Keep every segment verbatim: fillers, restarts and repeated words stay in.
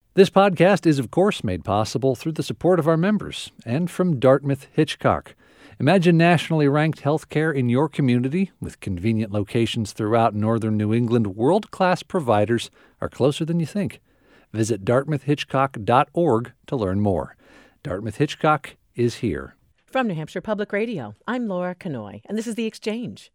This podcast is, of course, made possible through the support of our members and from Dartmouth Hitchcock. Imagine nationally ranked healthcare in your community with convenient locations throughout northern New England. World-class providers are closer than you think. Visit dartmouth hitchcock dot org to learn more. Dartmouth Hitchcock is here. From New Hampshire Public Radio, I'm Laura Kanoy, and this is The Exchange.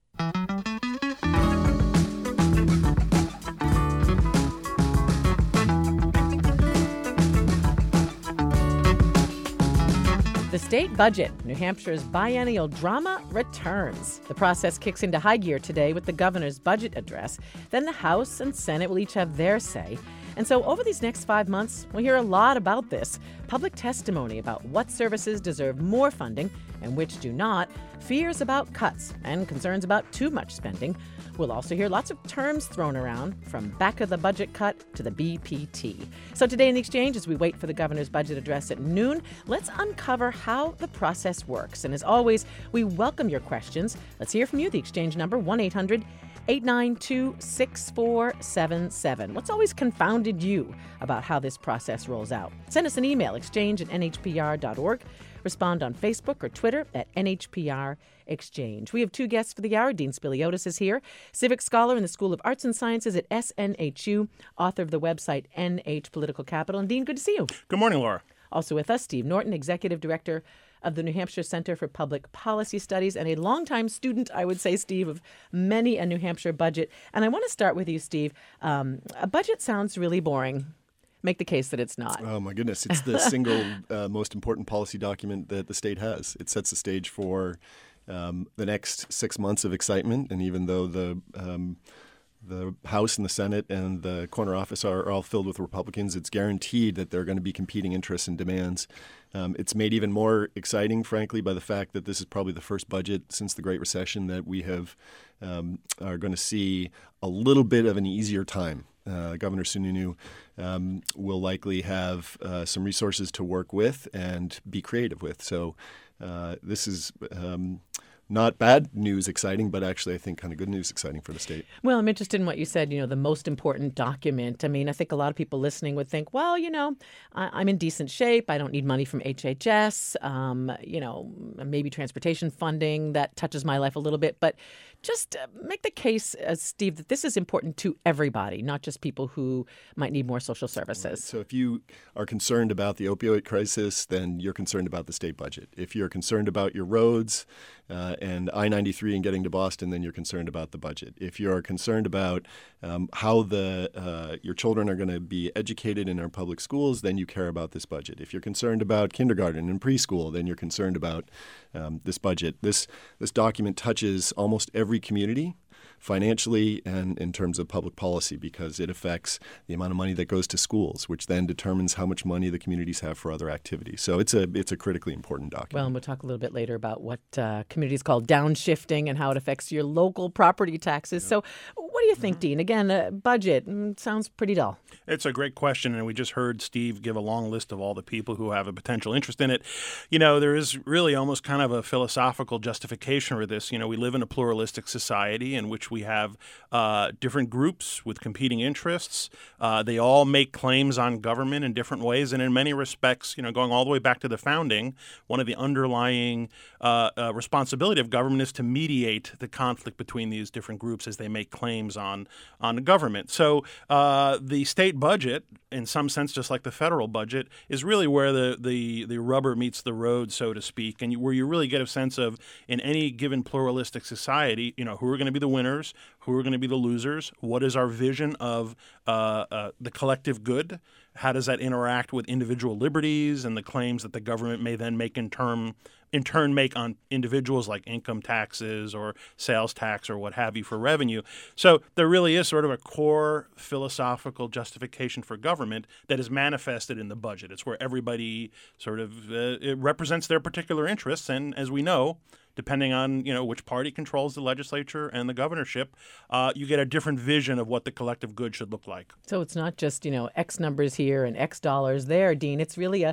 The state budget, New Hampshire's biennial drama, returns. The process kicks into high gear today with the governor's budget address. Then the House and Senate will each have their say. And so over these next five months, we'll hear a lot about this. Public testimony about what services deserve more funding and which do not, fears about cuts, and concerns about too much spending. We'll also hear lots of terms thrown around, from back of the budget cut to the B P T. So today in The Exchange, as we wait for the governor's budget address at noon, let's uncover how the process works. And as always, we welcome your questions. Let's hear from you. The Exchange number, one eight hundred eight nine two six four seven seven. What's always confounded you about how this process rolls out? Send us an email, exchange at n h p r dot org. Respond on Facebook or Twitter at N H P R Exchange. We have two guests for the hour. Dean Spiliotis is here, civic scholar in the School of Arts and Sciences at S N H U, author of the website N H Political Capital. And Dean, good to see you. Good morning, Laura. Also with us, Steve Norton, Executive Director of the New Hampshire Center for Public Policy Studies and a longtime student, I would say, Steve, of many a New Hampshire budget. And I want to start with you, Steve. Um, a budget sounds really boring. Make the case that it's not. Oh, my goodness. It's the single uh, most important policy document that the state has. It sets the stage for um, the next six months of excitement. And even though the um, the House and the Senate and the corner office are, are all filled with Republicans, it's guaranteed that there are going to be competing interests and demands. Um, it's made even more exciting, frankly, by the fact that this is probably the first budget since the Great Recession that we have um, are going to see a little bit of an easier time. Uh, Governor Sununu um, will likely have uh, some resources to work with and be creative with. So uh, this is um, not bad news exciting, but actually I think kind of good news exciting for the state. Well, I'm interested in what you said, you know, the most important document. I mean, I think a lot of people listening would think, well, you know, I- I'm in decent shape. I don't need money from H H S, um, you know, maybe transportation funding that touches my life a little bit. But just uh, make the case, uh, Steve, that this is important to everybody, not just people who might need more social services. Right. So if you are concerned about the opioid crisis, then you're concerned about the state budget. If you're concerned about your roads uh, and I ninety-three and getting to Boston, then you're concerned about the budget. If you're concerned about um, how the uh, your children are going to be educated in our public schools, then you care about this budget. If you're concerned about kindergarten and preschool, then you're concerned about um, this budget. This this document touches almost every community, financially and in terms of public policy, because it affects the amount of money that goes to schools, which then determines how much money the communities have for other activities. So it's a it's a critically important document. Well, and we'll talk a little bit later about what uh, communities call downshifting and how it affects your local property taxes. Yeah. So what do you think, Dean? Again, uh, budget mm, sounds pretty dull. It's a great question, and we just heard Steve give a long list of all the people who have a potential interest in it. You know, there is really almost kind of a philosophical justification for this. You know, we live in a pluralistic society in which we have uh, different groups with competing interests. Uh, they all make claims on government in different ways, and in many respects, you know, going all the way back to the founding, one of the underlying uh, uh, responsibility of government is to mediate the conflict between these different groups as they make claims on on the government. So uh, the state budget, in some sense, just like the federal budget, is really where the the, the rubber meets the road, so to speak, and you, where you really get a sense of, in any given pluralistic society, you know, who are going to be the winners, who are going to be the losers, what is our vision of uh, uh, the collective good, how does that interact with individual liberties and the claims that the government may then make in term in turn make on individuals, like income taxes or sales tax or what have you, for revenue. So there really is sort of a core philosophical justification for government that is manifested in the budget. It's where everybody sort of uh, it represents their particular interests, and as we know, depending on, you know, which party controls the legislature and the governorship, uh, you get a different vision of what the collective good should look like. So it's not just, you know, X numbers here and X dollars there, Dean. It's really a,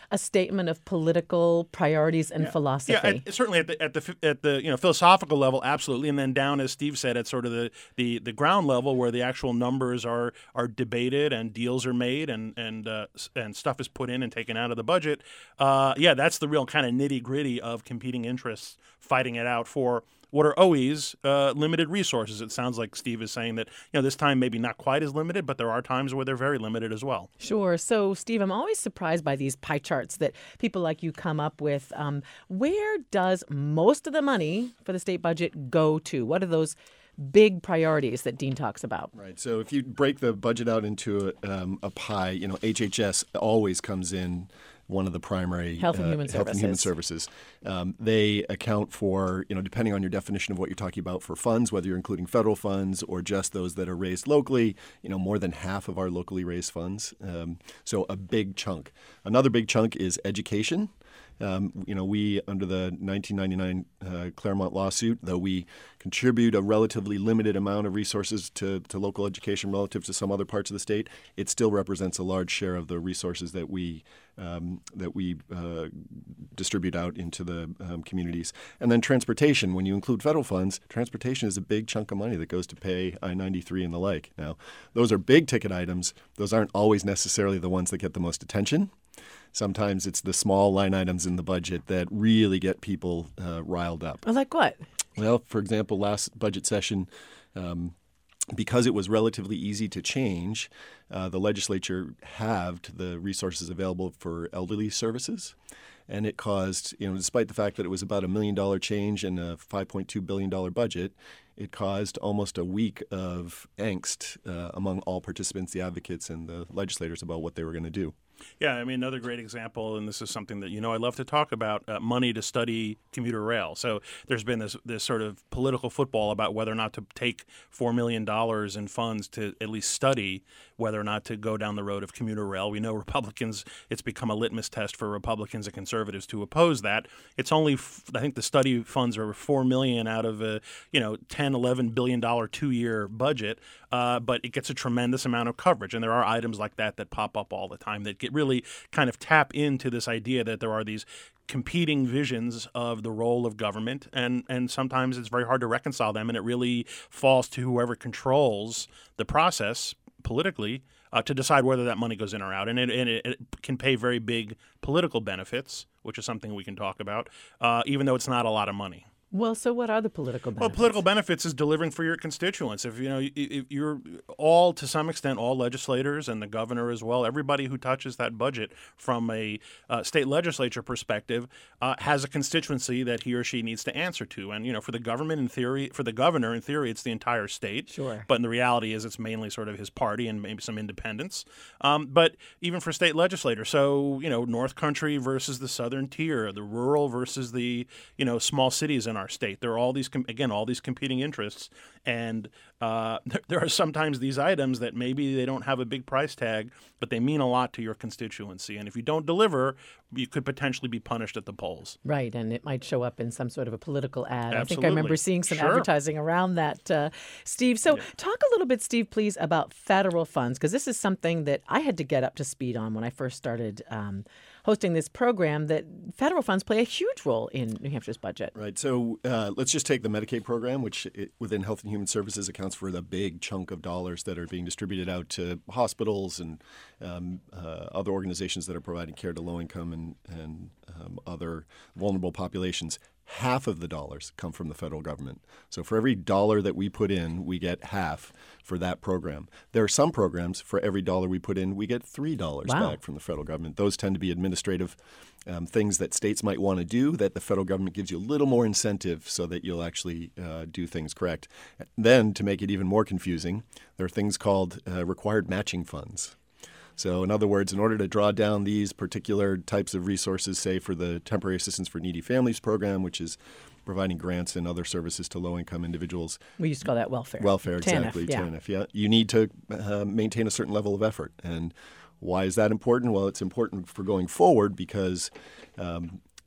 a statement of political priorities and yeah. philosophy. Yeah, at, certainly at the at the at the you know philosophical level, absolutely, and then down, as Steve said, at sort of the, the, the ground level where the actual numbers are are debated and deals are made and and uh, and stuff is put in and taken out of the budget. Uh, yeah, that's the real kind of nitty gritty of competing interests fighting it out for what are always uh, limited resources. It sounds like Steve is saying that, you know, this time maybe not quite as limited, but there are times where they're very limited as well. Sure. So, Steve, I'm always surprised by these pie charts that people like you come up with. Um, where does most of the money for the state budget go to? What are those big priorities that Dean talks about? Right. So if you break the budget out into a, um, a pie, you know, H H S always comes in one of the primary health and human uh, services. Health and human services. Um, they account for, you know, depending on your definition of what you're talking about for funds, whether you're including federal funds or just those that are raised locally, you know, more than half of our locally raised funds. Um, so a big chunk. Another big chunk is education. Um, you know, we, under the nineteen ninety-nine uh, Claremont lawsuit, though we contribute a relatively limited amount of resources to, to local education relative to some other parts of the state, it still represents a large share of the resources that we um, that we uh, distribute out into the um, communities. And then transportation, when you include federal funds, transportation is a big chunk of money that goes to pay I ninety-three and the like. Now, those are big ticket items. Those aren't always necessarily the ones that get the most attention. Sometimes it's the small line items in the budget that really get people uh, riled up. Like what? Well, for example, last budget session, um, because it was relatively easy to change, uh, the legislature halved the resources available for elderly services. And it caused, you know, despite the fact that it was about a million dollar change in a five point two billion dollars budget, it caused almost a week of angst uh, among all participants, the advocates, and the legislators about what they were going to do. Yeah, I mean, another great example, and this is something that, you know, I love to talk about, uh, money to study commuter rail. So there's been this this sort of political football about whether or not to take four million dollars in funds to at least study whether or not to go down the road of commuter rail. We know Republicans, it's become a litmus test for Republicans and conservatives to oppose that. It's only, I think the study funds are four million dollars out of a, you know, ten, eleven billion dollars two-year budget, uh, but it gets a tremendous amount of coverage. And there are items like that that pop up all the time that get really kind of tap into this idea that there are these competing visions of the role of government, and, and sometimes it's very hard to reconcile them, and it really falls to whoever controls the process politically uh, to decide whether that money goes in or out. And it, and it, it can pay very big political benefits, which is something we can talk about, uh, even though it's not a lot of money. Well, so what are the political benefits? Well, political benefits is delivering for your constituents. If you know, if you're all, to some extent, all legislators and the governor as well, everybody who touches that budget from a uh, state legislature perspective uh, has a constituency that he or she needs to answer to. And you know, for the government, in theory, for the governor, in theory, it's the entire state. Sure. But in the reality is, it's mainly sort of his party and maybe some independents. Um, but even for state legislators, so you know, North Country versus the Southern Tier, the rural versus the you know small cities in our state. There are all these, again, all these competing interests, and uh, there, there are sometimes these items that maybe they don't have a big price tag, but they mean a lot to your constituency. And if you don't deliver, you could potentially be punished at the polls. Right, and it might show up in some sort of a political ad. Absolutely. I think I remember seeing some Sure. advertising around that, uh, Steve. So Yeah. talk a little bit, Steve, please, about federal funds, because this is something that I had to get up to speed on when I first started um, hosting this program, that federal funds play a huge role in New Hampshire's budget. Right. So uh, let's just take the Medicaid program, which it, within Health and Human Services accounts for the big chunk of dollars that are being distributed out to hospitals and um, uh, other organizations that are providing care to low-income and, and um, other vulnerable populations. Half of the dollars come from the federal government. So for every dollar that we put in, we get half for that program. There are some programs, for every dollar we put in, we get three dollars Wow. back from the federal government. Those tend to be administrative um, things that states might want to do that the federal government gives you a little more incentive so that you'll actually uh, do things correct. Then, to make it even more confusing, there are things called uh, required matching funds. So in other words, in order to draw down these particular types of resources, say for the Temporary Assistance for Needy Families program, which is providing grants and other services to low-income individuals. We used to call that welfare. Welfare, TANF, exactly, yeah. TANF, yeah. You need to uh, maintain a certain level of effort. And why is that important? Well, it's important for going forward because um,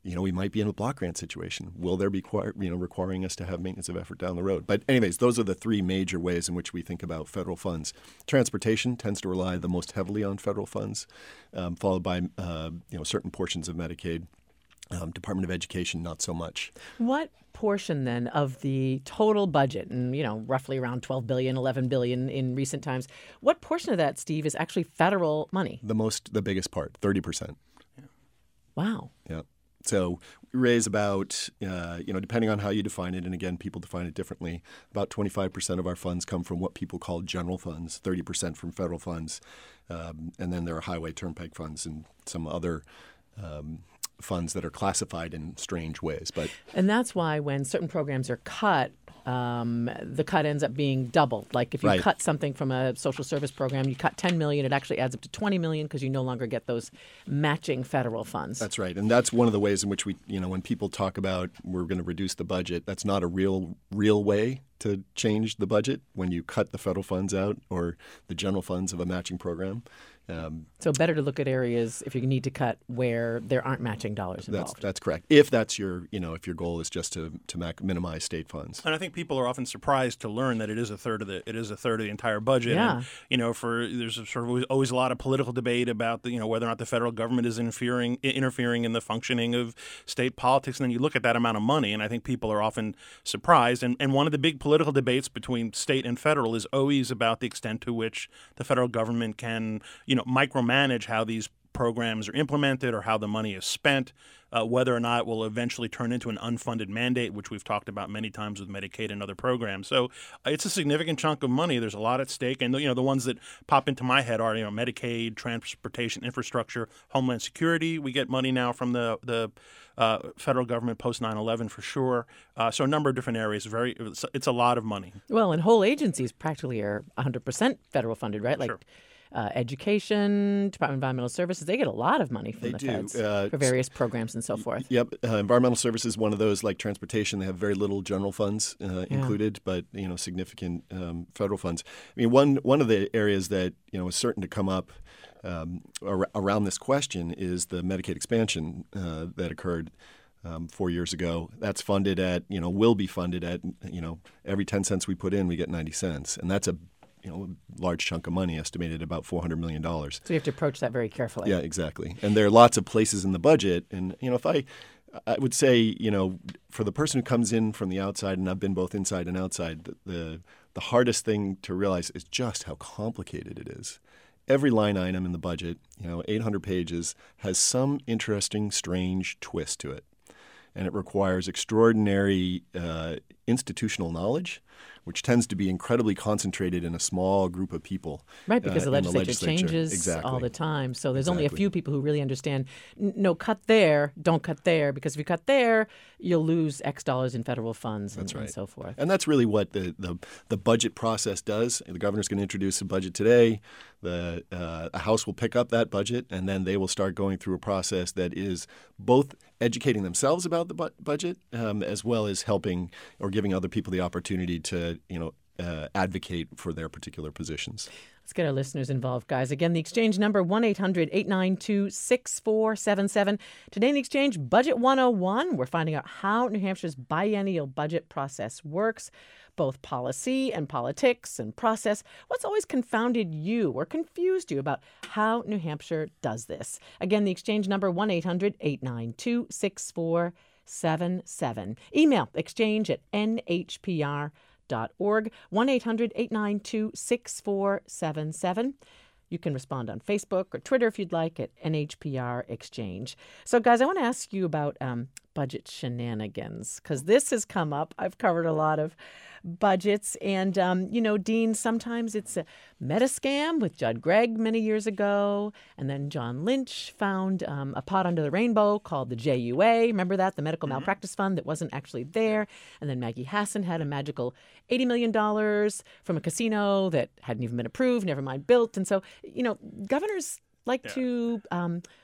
you know, we might be in a block grant situation. Will there be, you know, requiring us to have maintenance of effort down the road? But anyways, those are the three major ways in which we think about federal funds. Transportation tends to rely the most heavily on federal funds, um, followed by, uh, you know, certain portions of Medicaid. Um, Department of Education, not so much. What portion then of the total budget, and you know, roughly around twelve billion, eleven billion in recent times, what portion of that, Steve, is actually federal money? The most, the biggest part, thirty percent. Yeah. Wow. Yeah. So we raise about, uh, you know, depending on how you define it, and again, people define it differently, about twenty-five percent of our funds come from what people call general funds, thirty percent from federal funds, um, and then there are highway turnpike funds and some other um funds that are classified in strange ways. But and that's why when certain programs are cut, um, the cut ends up being doubled. Like if you right. cut something from a social service program, you cut ten million, it actually adds up to twenty million because you no longer get those matching federal funds. That's right. And that's one of the ways in which we, you know, when people talk about we're going to reduce the budget, that's not a real, real way to change the budget when you cut the federal funds out or the general funds of a matching program. Um, so better to look at areas if you need to cut where there aren't matching dollars involved. That's that's correct. If that's your, you know, if your goal is just to to mac- minimize state funds. And I think people are often surprised to learn that it is a third of the it is a third of the entire budget. Yeah. And, you know, for there's a sort of always, always a lot of political debate about the, you know, whether or not the federal government is interfering interfering in the functioning of state politics. And then you look at that amount of money, and I think people are often surprised. And and one of the big political debates between state and federal is always about the extent to which the federal government can, you know, micromanage how these programs are implemented or how the money is spent, uh, whether or not it will eventually turn into an unfunded mandate, which we've talked about many times with Medicaid and other programs. So uh, it's a significant chunk of money. There's a lot at stake. And, you know, the ones that pop into my head are, you know, Medicaid, transportation, infrastructure, Homeland Security. We get money now from the, the uh, federal government post nine eleven for sure. Uh, so a number of different areas. Very, it's, it's a lot of money. Well, and whole agencies practically are one hundred percent federal funded, right? Like. Sure. Uh, education, Department of Environmental Services, they get a lot of money from they the do. feds Uh, for various programs and so forth. Yep. Uh, environmental services, one of those, like transportation, they have very little general funds uh, Yeah. included, but, you know, significant um, federal funds. I mean, one one of the areas that, you know, is certain to come up um, ar- around this question is the Medicaid expansion uh, that occurred Um, four years ago. That's funded at, you know, will be funded at, you know, every ten cents we put in, we get ninety cents. And that's a, you know, large chunk of money, estimated at about four hundred million dollars. So you have to approach that very carefully. Yeah, exactly. And there are lots of places in the budget. And, you know, if I, I would say, you know, for the person who comes in from the outside, and I've been both inside and outside, the, the, the hardest thing to realize is just how complicated it is. Every line item in the budget, you know, eight hundred pages, has some interesting, strange twist to it. And it requires extraordinary uh, institutional knowledge, which tends to be incredibly concentrated in a small group of people. Right, because uh, the, in legislature legislature changes exactly. all the time. So there's only a Exactly. few people who really understand, n- no, cut there, don't cut there, because if you cut there, you'll lose X dollars in federal funds and, That's right. and so forth. And that's really what the, the, the budget process does. The governor's going to introduce a budget today. The uh, House will pick up that budget, and then they will start going through a process that is both educating themselves about the bu- budget um, as well as helping or giving other people the opportunity to, you know, uh, advocate for their particular positions. Let's get our listeners involved, guys. Again, the exchange number, one eight hundred eight nine two six four seven seven. Today in the exchange, Budget one oh one. We're finding out how New Hampshire's biennial budget process works, both policy and politics and process. What's always confounded you or confused you about how New Hampshire does this? Again, the exchange number, one eight hundred eight nine two six four seven seven. Email exchange at n h p r dot org, one eight hundred eight nine two six four seven seven. You can respond on Facebook or Twitter if you'd like at N H P R Exchange. So, guys, I want to ask you about um, budget shenanigans, because this has come up. I've covered a lot of budgets. And, um, you know, Dean, sometimes it's a meta scam with Judd Gregg many years ago. And then John Lynch found um, a pot under the rainbow called the J U A. Remember that? The Medical Mm-hmm. Malpractice Fund that wasn't actually there. And then Maggie Hassan had a magical eighty million dollars from a casino that hadn't even been approved, never mind built. And so, you know, governors like Yeah. to um,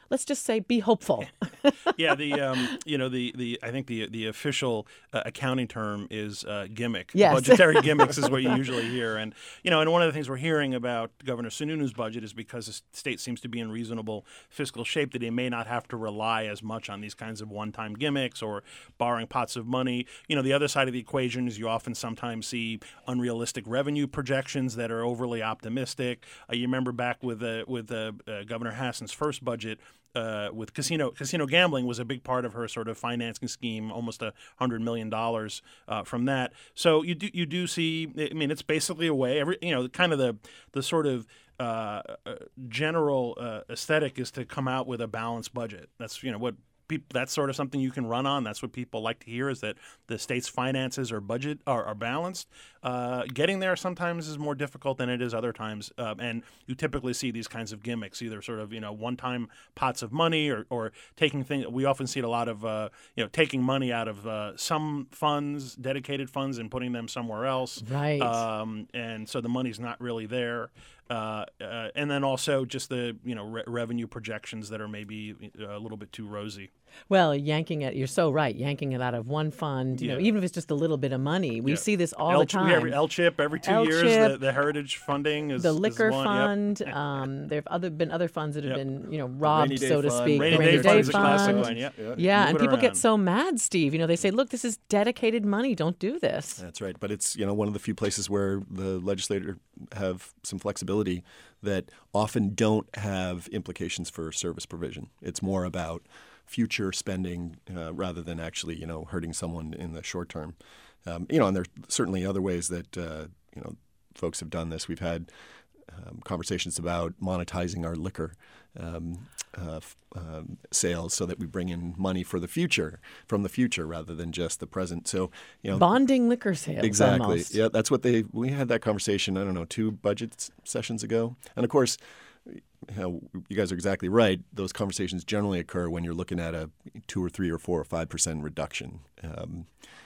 let's just say be hopeful. yeah, the um, you know the, the I think the the official uh, accounting term is uh, gimmick. Yes. Budgetary gimmicks is what you usually hear, and you know, and one of the things we're hearing about Governor Sununu's budget is because the state seems to be in reasonable fiscal shape that they may not have to rely as much on these kinds of one-time gimmicks or borrowing pots of money. You know, the other side of the equation is you often sometimes see unrealistic revenue projections that are overly optimistic. Uh, you remember back with uh, with uh, uh, Governor Hassan's first budget. Uh, with casino casino gambling was a big part of her sort of financing scheme, almost a hundred million dollars uh, from that. So you do you do see. I mean, it's basically a way. Every you know, kind of the the sort of uh, uh, general uh, aesthetic is to come out with a balanced budget. That's you know what. That's sort of something you can run on. That's what people like to hear, is that the state's finances or budget are, are balanced. Uh, getting there sometimes is more difficult than it is other times, uh, and you typically see these kinds of gimmicks, either sort of you know one-time pots of money or, or taking things. We often see it a lot of uh, you know taking money out of uh, some funds, dedicated funds, and putting them somewhere else. Right. Um, and so the money's not really there. Uh, uh, and then also just the you know re- revenue projections that are maybe a little bit too rosy. Well, yanking it, you're so right, yanking it out of one fund, you Yeah. know, even if it's just a little bit of money. We Yeah. see this all L- the time. We have L CHIP every two L years. CHIP, The, the heritage funding is the is liquor one. fund. Yep. Um, there have other been other funds that have Yep. been, you know, robbed, Rainy day so to fund. speak. Rainy, The day, Rainy fund is a fund. classic one. Yep. Yeah. Yeah, Move and it people get around. so mad, Steve. You know, they say, "Look, this is dedicated money. Don't do this." That's right. But it's, you know, one of the few places where the legislature have some flexibility that often don't have implications for service provision. It's more about future spending uh, rather than actually, you know, hurting someone in the short term. Um, you know, and there are certainly other ways that, uh, you know, folks have done this. We've had um, conversations about monetizing our liquor um, uh, f- um, sales so that we bring in money for the future, from the future rather than just the present. So, you know, Bonding liquor sales. exactly. Almost. Yeah, that's what they. We had that conversation. I don't know, two budget s- sessions ago, and of course, you know, you guys are exactly right. Those conversations generally occur when you're looking at a two or three or four or five percent reduction. Um,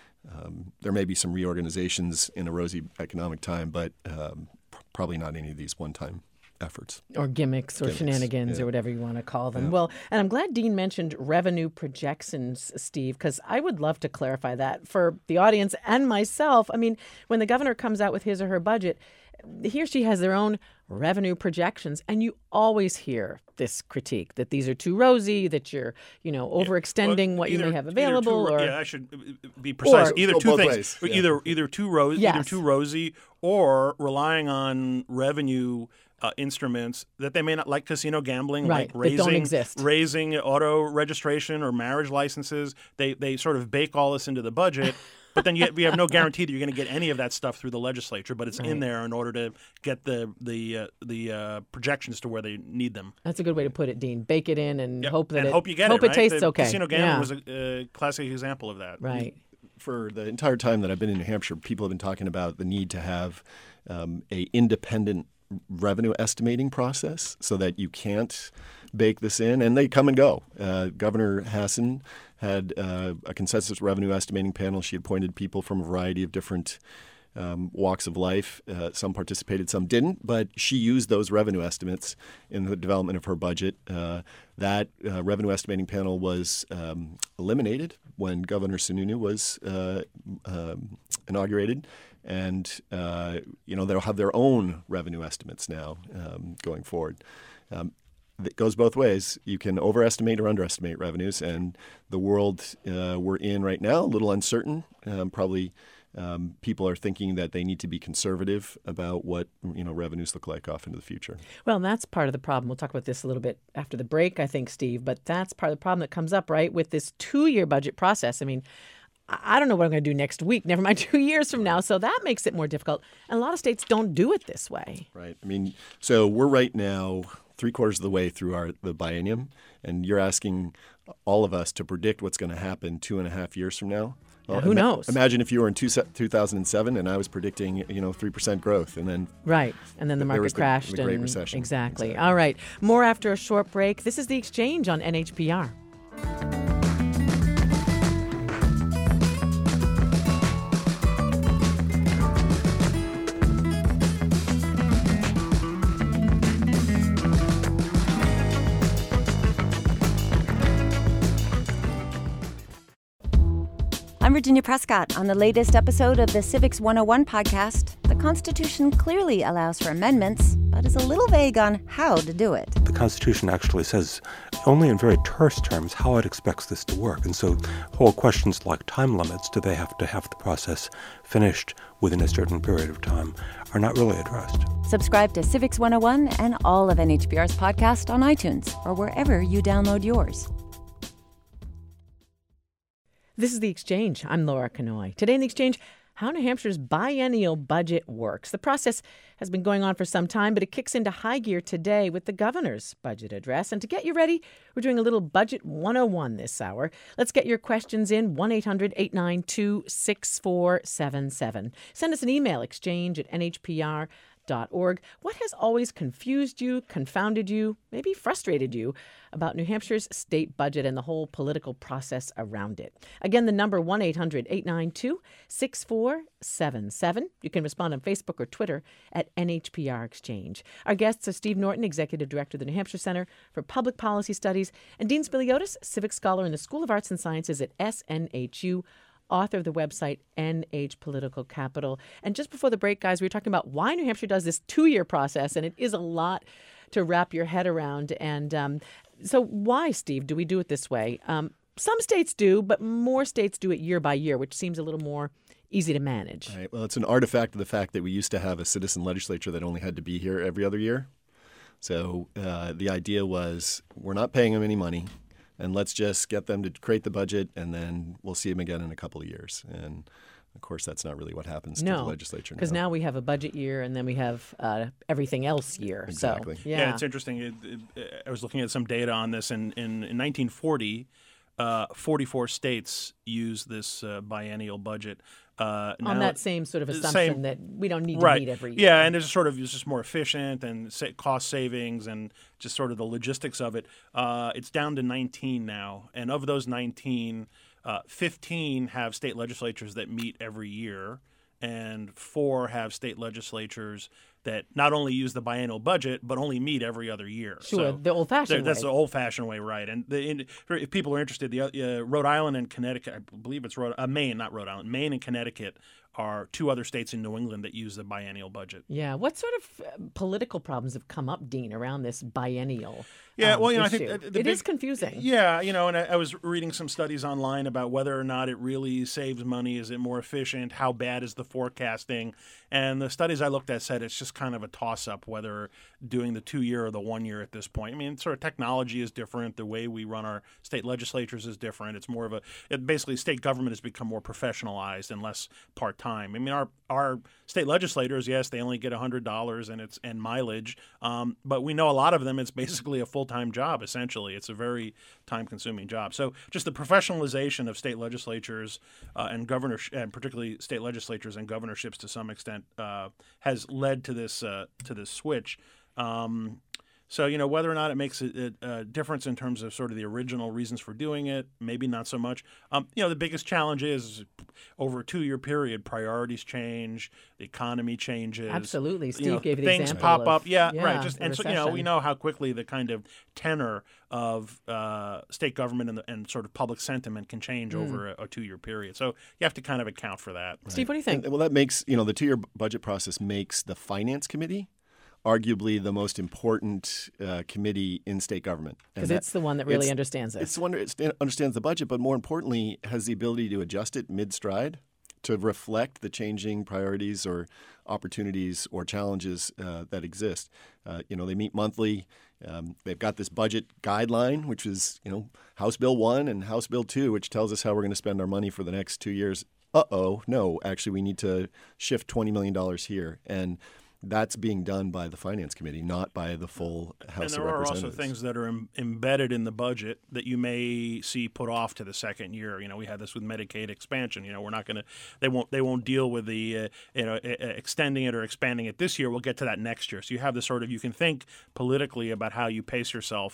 um, there may be some reorganizations in a rosy economic time, but um, pr- probably not any of these one-time efforts. Or gimmicks or Gimmicks, shenanigans yeah. or whatever you want to call them. Yeah. Well, and I'm glad Dean mentioned revenue projections, Steve, because I would love to clarify that for the audience and myself. I mean, when the governor comes out with his or her budget, he or she has their own revenue projections, and you always hear this critique that these are too rosy, that you're, you know, overextending Well, what you either- may have either too available, ro- or yeah, I should uh, be precise. Or- either Go two both things, ways, yeah. either either too rosy, Yes. either too rosy, or relying on revenue uh, instruments that they may not, like casino gambling, Right, like that raising don't exist. raising auto registration or marriage licenses. They they sort of bake all this into the budget. But then you, we have no guarantee that you're going to get any of that stuff through the legislature. But it's Right. in there in order to get the the uh, the uh, projections to where they need them. that's a good way to put it, Dean. Bake it in and Yep. hope that and it hope you get hope it. it Right? tastes The okay. Casino gambling yeah. was a uh, classic example of that. right. For the entire time that I've been in New Hampshire, people have been talking about the need to have um, a independent revenue estimating process so that you can't bake this in, and they come and go. Uh, Governor Hassan had uh, a consensus revenue estimating panel. She appointed people from a variety of different um, walks of life. Uh, some participated, some didn't, but she used those revenue estimates in the development of her budget. Uh, that uh, revenue estimating panel was um, eliminated when Governor Sununu was uh, um, inaugurated. And, uh, you know, they'll have their own revenue estimates now um, going forward. Um, it goes both ways. You can overestimate or underestimate revenues. And the world uh, we're in right now, a little uncertain. Um, probably um, people are thinking that they need to be conservative about what, you know, revenues look like off into the future. Well, and that's part of the problem. We'll talk about this a little bit after the break, I think, Steve. But that's part of the problem that comes up, right, with this two-year budget process. I mean, I don't know what I'm going to do next week, never mind two years from now. So that makes it more difficult. And a lot of states don't do it this way. Right. I mean, so we're right now three quarters of the way through our the biennium, and you're asking all of us to predict what's going to happen two and a half years from now. Yeah, who knows? Imagine if you were in two, two thousand seven and I was predicting, you know, three percent growth, and then Right. And then the There market was the- crashed. the Great and, Recession. Exactly. Exactly. All right. More after a short break. This is The Exchange on N H P R. I'm Virginia Prescott. On the latest episode of the Civics one oh one podcast, the Constitution clearly allows for amendments, but is a little vague on how to do it. The Constitution actually says only in very terse terms how it expects this to work. And so whole questions like time limits, do they have to have the process finished within a certain period of time, are not really addressed. Subscribe to Civics one oh one and all of N H P R's podcast on iTunes or wherever you download yours. This is The Exchange. I'm Laura Kanoy. Today in The Exchange, how New Hampshire's biennial budget works. The process has been going on for some time, but it kicks into high gear today with the governor's budget address. And to get you ready, we're doing a little Budget one oh one this hour. Let's get your questions in, one eight hundred eight nine two six four seven seven. Send us an email, exchange at N H P R dot org. What has always confused you, confounded you, maybe frustrated you about New Hampshire's state budget and the whole political process around it? Again, the number one eight hundred eight nine two six four seven seven. You can respond on Facebook or Twitter at N H P R Exchange. Our guests are Steve Norton, Executive Director of the New Hampshire Center for Public Policy Studies, and Dean Spiliotis, Civic Scholar in the School of Arts and Sciences at S N H U, author of the website N H Political Capital. And just before the break, guys, we were talking about why New Hampshire does this two-year process, and it is a lot to wrap your head around. And um, so why, Steve, do we do it this way? Um, some states do, but more states do it year by year, which seems a little more easy to manage. Right. Well, it's an artifact of the fact that we used to have a citizen legislature that only had to be here every other year. So uh, the idea was we're not paying them any money, and let's just get them to create the budget, and then we'll see them again in a couple of years. And, of course, that's not really what happens no, to the legislature now. Because now we have a budget year, and then we have uh, everything else year. Exactly. So, yeah. yeah, it's interesting. It, it, I was looking at some data on this. In, in, in nineteen forty, uh, forty-four states used this uh, biennial budget. Uh, on now, that same sort of assumption same, that we don't need right. to meet every year. Yeah, and it's sort of it's just more efficient and sa- cost savings and just sort of the logistics of it. Uh, it's down to nineteen now, and of those nineteen, uh, fifteen have state legislatures that meet every year, and four have state legislatures that not only use the biennial budget but only meet every other year. Sure, so the old-fashioned way. That's the old-fashioned way, right? And the, in, if people are interested, the uh, Rhode Island and Connecticut, I believe it's Rhode, uh, Maine, not Rhode Island, Maine and Connecticut are two other states in New England that use the biennial budget. Yeah. What sort of uh, political problems have come up, Dean, around this biennial Yeah, um, well, you know, issue? I think the, the it big, is confusing. Yeah, you know, and I, I was reading some studies online about whether or not it really saves money. Is it more efficient? How bad is the forecasting? And the studies I looked at said it's just kind of a toss-up whether doing the two-year or the one-year at this point. I mean, sort of technology is different. The way we run our state legislatures is different. It's more of a it, basically state government has become more professionalized and less part-time. I mean, our our state legislators, yes, they only get one hundred dollars and it's and mileage, um, but we know a lot of them it's basically a full-time job, essentially. It's a very time-consuming job. So just the professionalization of state legislatures uh, and governor, and particularly state legislatures and governorships to some extent, uh, has led to this uh, to this switch. Um, So, you know, whether or not it makes a, a difference in terms of sort of the original reasons for doing it, maybe not so much. Um, you know, the biggest challenge is over a two-year period, priorities change, the economy changes. Absolutely. Steve you know, gave the things example pop of, up. Yeah, yeah, right. Just the and so, you know, we recession. know how quickly the kind of tenor of uh, state government and, the, and sort of public sentiment can change Mm. over a, a two-year period. So you have to kind of account for that. Steve, what do you think? And, well, that makes, you know, the two-year budget process makes the Finance Committee arguably the most important uh, committee in state government. Because it's the one that really it's- understands this. It's the one that understands the budget, but more importantly, has the ability to adjust it mid-stride to reflect the changing priorities or opportunities or challenges uh, that exist. Uh, you know, they meet monthly. Um, they've got this budget guideline, which is, you know, House Bill one and House Bill two, which tells us how we're going to spend our money for the next two years. Uh-oh, no, actually, we need to shift twenty million dollars here. And that's being done by the Finance Committee, not by the full House And of there are also Representatives. things that are em- embedded in the budget that you may see put off to the second year. You know, we had this with Medicaid expansion. You know, we're not going to they won't they won't deal with the uh, you know uh, extending it or expanding it this year. We'll get to that next year. So you have this sort of you can think politically about how you pace yourself.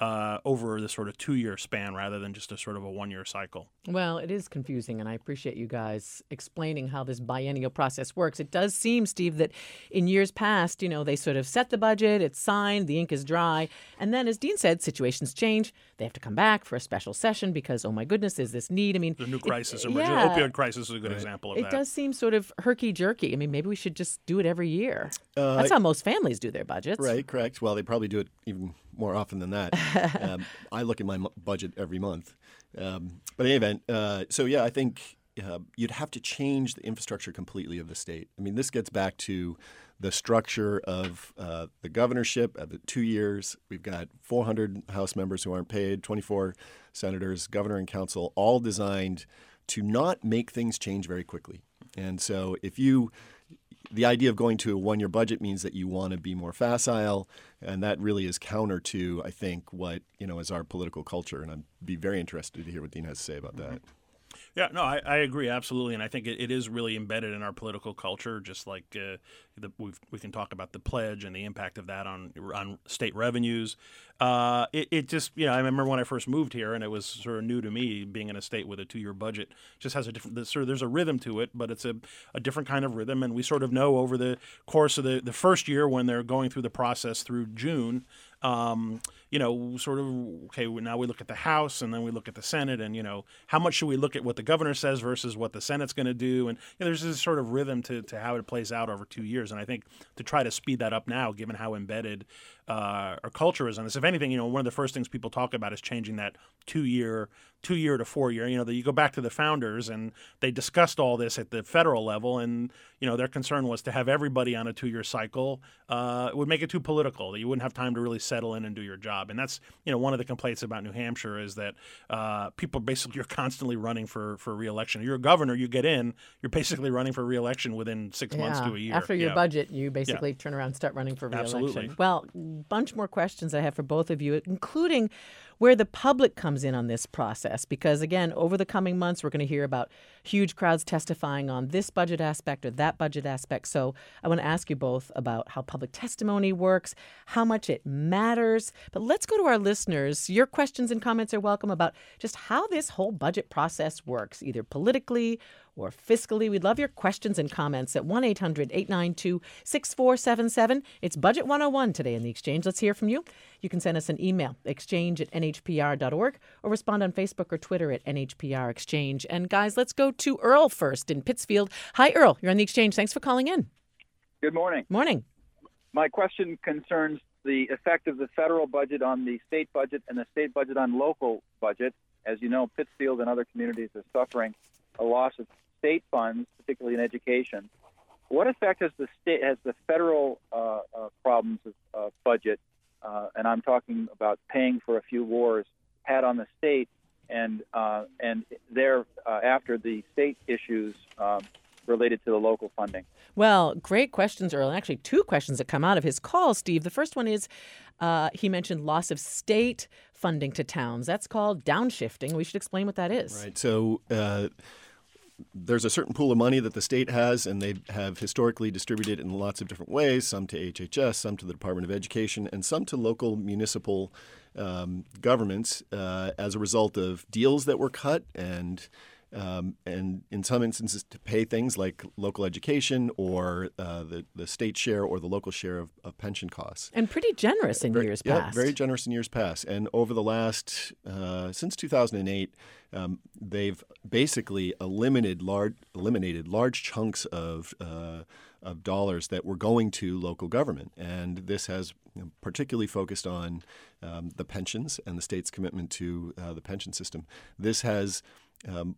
uh, over the sort of two-year span rather than just a sort of a one-year cycle. Well, it is confusing, and I appreciate you guys explaining how this biennial process works. It does seem, Steve, that in years past, you know, they sort of set the budget, it's signed, the ink is dry, and then, as Dean said, situations change. They have to come back for a special session because, oh my goodness, is this need? I mean, the new crisis it, emerging. yeah, The opioid crisis is a good right. example of it that. It does seem sort of herky-jerky. I mean, maybe we should just do it every year. Uh, That's how most families do their budgets. Right, correct. Well, they probably do it even more often than that. um, I look at my m- budget every month. Um, but in any event, uh, so yeah, I think uh, you'd have to change the infrastructure completely of the state. I mean, this gets back to the structure of uh, the governorship of the two years. We've got four hundred House members who aren't paid, twenty-four senators, governor and council, all designed to not make things change very quickly. And so if you the idea of going to a one-year budget means that you want to be more facile, and that really is counter to, I think, what, you know, is our political culture. And I'd be very interested to hear what Dean has to say about that. Yeah, no, I, I agree absolutely, and I think it, it is really embedded in our political culture. Just like uh, the, we've, we can talk about the pledge and the impact of that on on state revenues. Uh, it, it just, you know, I remember when I first moved here, and it was sort of new to me being in a state with a two-year budget. Just has a different sort of there's a rhythm to it, but it's a, a different kind of rhythm, and we sort of know over the course of the the first year when they're going through the process through June. Um, you know, sort of, okay, now we look at the House and then we look at the Senate, and, you know, how much should we look at what the governor says versus what the Senate's going to do? And you know, there's this sort of rhythm to, to how it plays out over two years. And I think to try to speed that up now, given how embedded uh, our culture is on this, if anything, you know, one of the first things people talk about is changing that two-year, two-year to four-year. You know, the, you go back to the founders, and they discussed all this at the federal level, and, you know, their concern was to have everybody on a two-year cycle. Uh, it would make it too political. You wouldn't have time to really settle in and do your job. And that's, you know, one of the complaints about New Hampshire is that uh, people basically are constantly running for, for re-election. You're a governor, you get in, you're basically running for re-election within six yeah. months to a year. After your yeah. budget, you basically yeah. turn around and start running for re-election. Absolutely. Well, bunch more questions I have for both of you, including where the public comes in on this process. Because, again, over the coming months, we're going to hear about huge crowds testifying on this budget aspect or that budget aspect. So I want to ask you both about how public testimony works, how much it matters. But let's go to our listeners. Your questions and comments are welcome about just how this whole budget process works, either politically or fiscally. We'd love your questions and comments at one eight hundred eight nine two six four seven seven. It's Budget one oh one today in the Exchange. Let's hear from you. You can send us an email, exchange at n h p r dot org, or respond on Facebook or Twitter at N H P R Exchange. And guys, let's go to Earl first in Pittsfield. Hi, Earl. You're on the Exchange. Thanks for calling in. Good morning. Morning. My question concerns the effect of the federal budget on the state budget and the state budget on local budget. As you know, Pittsfield and other communities are suffering a loss of state funds, particularly in education. What effect has the state, has the federal uh, uh, problems of uh, budget, uh, and I'm talking about paying for a few wars, had on the state, and uh, and there uh, after the state issues um, related to the local funding? Well, great questions, Earl. And actually, two questions that come out of his call, Steve. The first one is uh, he mentioned loss of state funding to towns. That's called downshifting. We should explain what that is. Right. So uh, there's a certain pool of money that the state has, and they have historically distributed it in lots of different ways, some to H H S, some to the Department of Education, and some to local municipal um, governments uh, as a result of deals that were cut and Um, and in some instances to pay things like local education or uh, the, the state share or the local share of, of pension costs. And pretty generous in very, years yeah, past. Very generous in years past. And over the last, uh, since two thousand eight, um, they've basically eliminated large, eliminated large chunks of uh, of dollars that were going to local government. And this has you know, particularly focused on um, the pensions and the state's commitment to uh, the pension system. This has Um,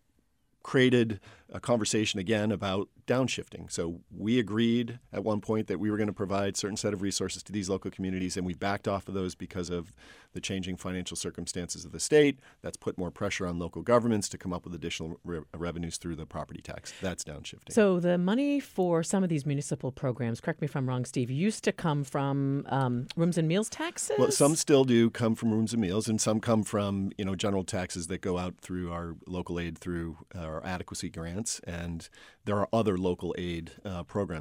created a conversation again about downshifting. So we agreed at one point that we were going to provide a certain set of resources to these local communities, and we backed off of those because of the changing financial circumstances of the state. That's put more pressure on local governments to come up with additional re- revenues through the property tax. That's downshifting. So the money for some of these municipal programs, correct me if I'm wrong, Steve, used to come from um, rooms and meals taxes? Well, some still do come from rooms and meals, and some come from you know general taxes that go out through our local aid through our adequacy grants, and there are other local aid uh, programs.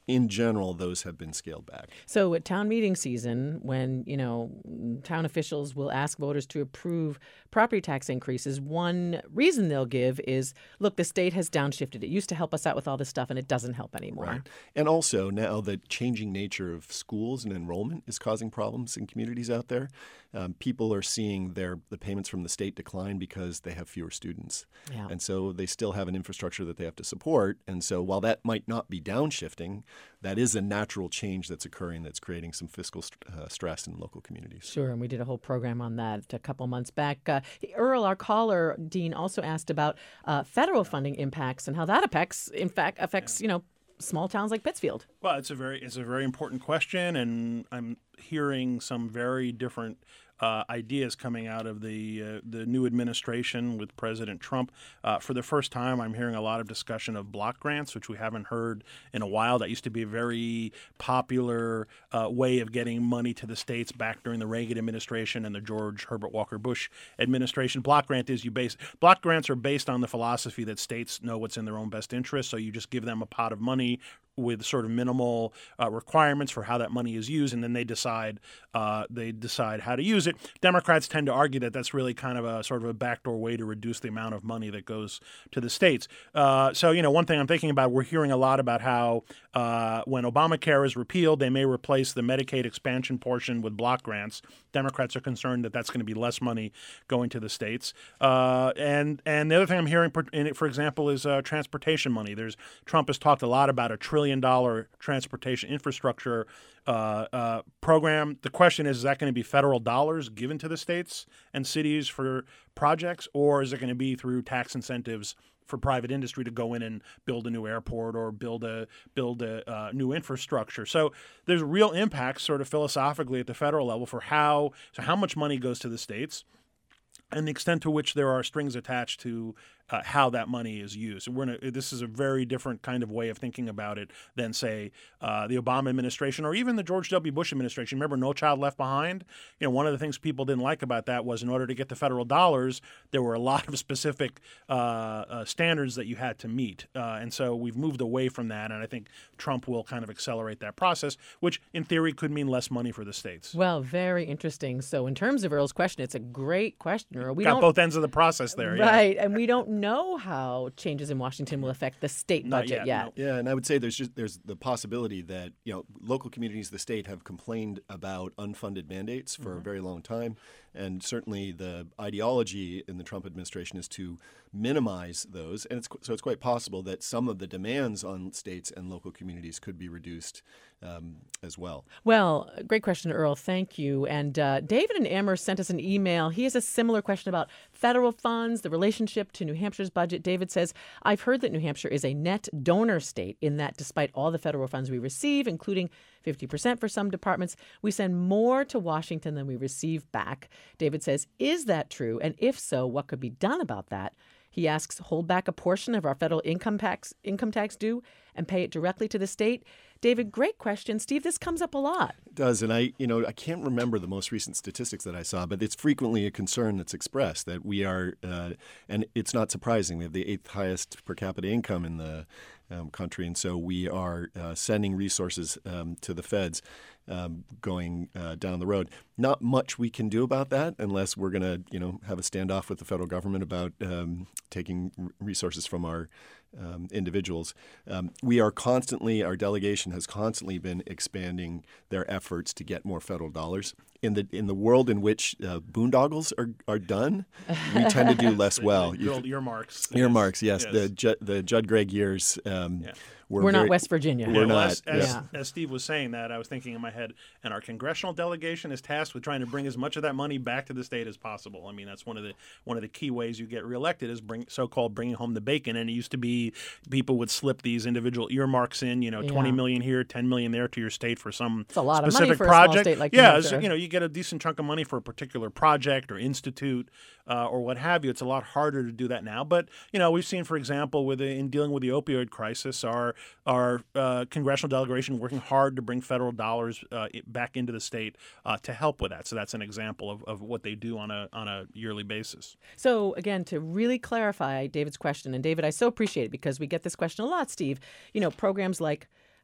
in general, those have been scaled back. So at town meeting season, when, you know, town officials will ask voters to approve property tax increases, one reason they'll give is, look, the state has downshifted. It used to help us out with all this stuff, and it doesn't help anymore. Right. And also, now the changing nature of schools and enrollment is causing problems in communities out there. Um, people are seeing their the payments from the state decline because they have fewer students. Yeah. And so they still have an infrastructure that they have to support. And so while that might not be downshifting, that is a natural change that's occurring that's creating some fiscal st- uh, stress in local communities. Sure, and we did a whole program on that a couple months back. Uh, Earl, our caller, Dean, also asked about uh, federal funding impacts and how that affects, in fact, affects, you know, small towns like Pittsfield. Well, it's a very it's a very important question, and I'm hearing some very different uh, ideas coming out of the uh, the new administration with President Trump. Uh, for the first time, I'm hearing a lot of discussion of block grants, which we haven't heard in a while. That used to be a very popular uh, way of getting money to the states back during the Reagan administration and the George Herbert Walker Bush administration. Block grant is you base block grants are based on the philosophy that states know what's in their own best interest, so you just give them a pot of money with sort of minimal uh, requirements for how that money is used, and then they decide uh, they decide how to use it. Democrats tend to argue that that's really kind of a sort of a backdoor way to reduce the amount of money that goes to the states. Uh, so, you know, one thing I'm thinking about, we're hearing a lot about how uh, when Obamacare is repealed, they may replace the Medicaid expansion portion with block grants. Democrats are concerned that that's going to be less money going to the states. Uh, and and the other thing I'm hearing, in it, for example, is uh, transportation money. There's Trump has talked a lot about a trillion dollar transportation infrastructure uh, uh, program. The question is, is that going to be federal dollars given to the states and cities for projects, or is it going to be through tax incentives for private industry to go in and build a new airport or build a build a uh, new infrastructure? So there's real impacts sort of philosophically at the federal level for how so how much money goes to the states and the extent to which there are strings attached to uh, how that money is used. We're in a, this is a very different kind of way of thinking about it than, say, uh, the Obama administration or even the George W. Bush administration. Remember No Child Left Behind? You know, one of the things people didn't like about that was in order to get the federal dollars, there were a lot of specific uh, uh, standards that you had to meet. Uh, and so we've moved away from that, and I think Trump will kind of accelerate that process, which in theory could mean less money for the states. Well, very interesting. So in terms of Earl's question, it's a great question, Earl. We Got don't, both ends of the process there. Right, yeah. and we don't know how changes in Washington will affect the state Not budget yet, yet. no. Yeah, and I would say there's just there's the possibility that, you know, local communities, the state, have complained about unfunded mandates for mm-hmm. a very long time. And certainly the ideology in the Trump administration is to minimize those. And it's, so it's quite possible that some of the demands on states and local communities could be reduced um, as well. Well, great question, Earl. Thank you. And uh, David in Amherst sent us an email. He has a similar question about federal funds, the relationship to New Hampshire's budget. David says, I've heard that New Hampshire is a net donor state in that despite all the federal funds we receive, including fifty percent for some departments, we send more to Washington than we receive back. David says, is that true? And if so, what could be done about that? He asks, hold back a portion of our federal income tax income tax due and pay it directly to the state? David, great question. Steve, this comes up a lot. It does. And I, you know, I can't remember the most recent statistics that I saw, but it's frequently a concern that's expressed that we are, uh, and it's not surprising, we have the eighth highest per capita income in the um, country. And so we are uh, sending resources um, to the feds um, going uh, down the road. Not much we can do about that unless we're going to, you know, have a standoff with the federal government about um, taking r- resources from our Um, individuals. Um, we are constantly, our delegation has constantly been expanding their efforts to get more federal dollars. In the in the world in which uh, boondoggles are, are done, we tend to do less well. The old earmarks. Earmarks, yes. yes. The Ju- the Judd Gregg years. Um, yeah. We're, we're very, not West Virginia. We're yeah, well, not. As, as, yeah. as Steve was saying that, I was thinking in my head, and our congressional delegation is tasked with trying to bring as much of that money back to the state as possible. I mean, that's one of the one of the key ways you get reelected is bring so-called bringing home the bacon. And it used to be people would slip these individual earmarks in, you know, yeah. twenty million here, ten million there to your state for some it's a lot specific of money for project. a small state like yeah, New Hampshire. you know, you get a decent chunk of money for a particular project or institute uh, or what have you. It's a lot harder to do that now. But you know, we've seen, for example, with the, in dealing with the opioid crisis, our our uh, congressional delegation working hard to bring federal dollars uh, back into the state uh, to help with that. So that's an example of, of what they do on a on a yearly basis. So again, to really clarify David's question, and David, I so appreciate it because we get this question a lot, Steve. You know, programs like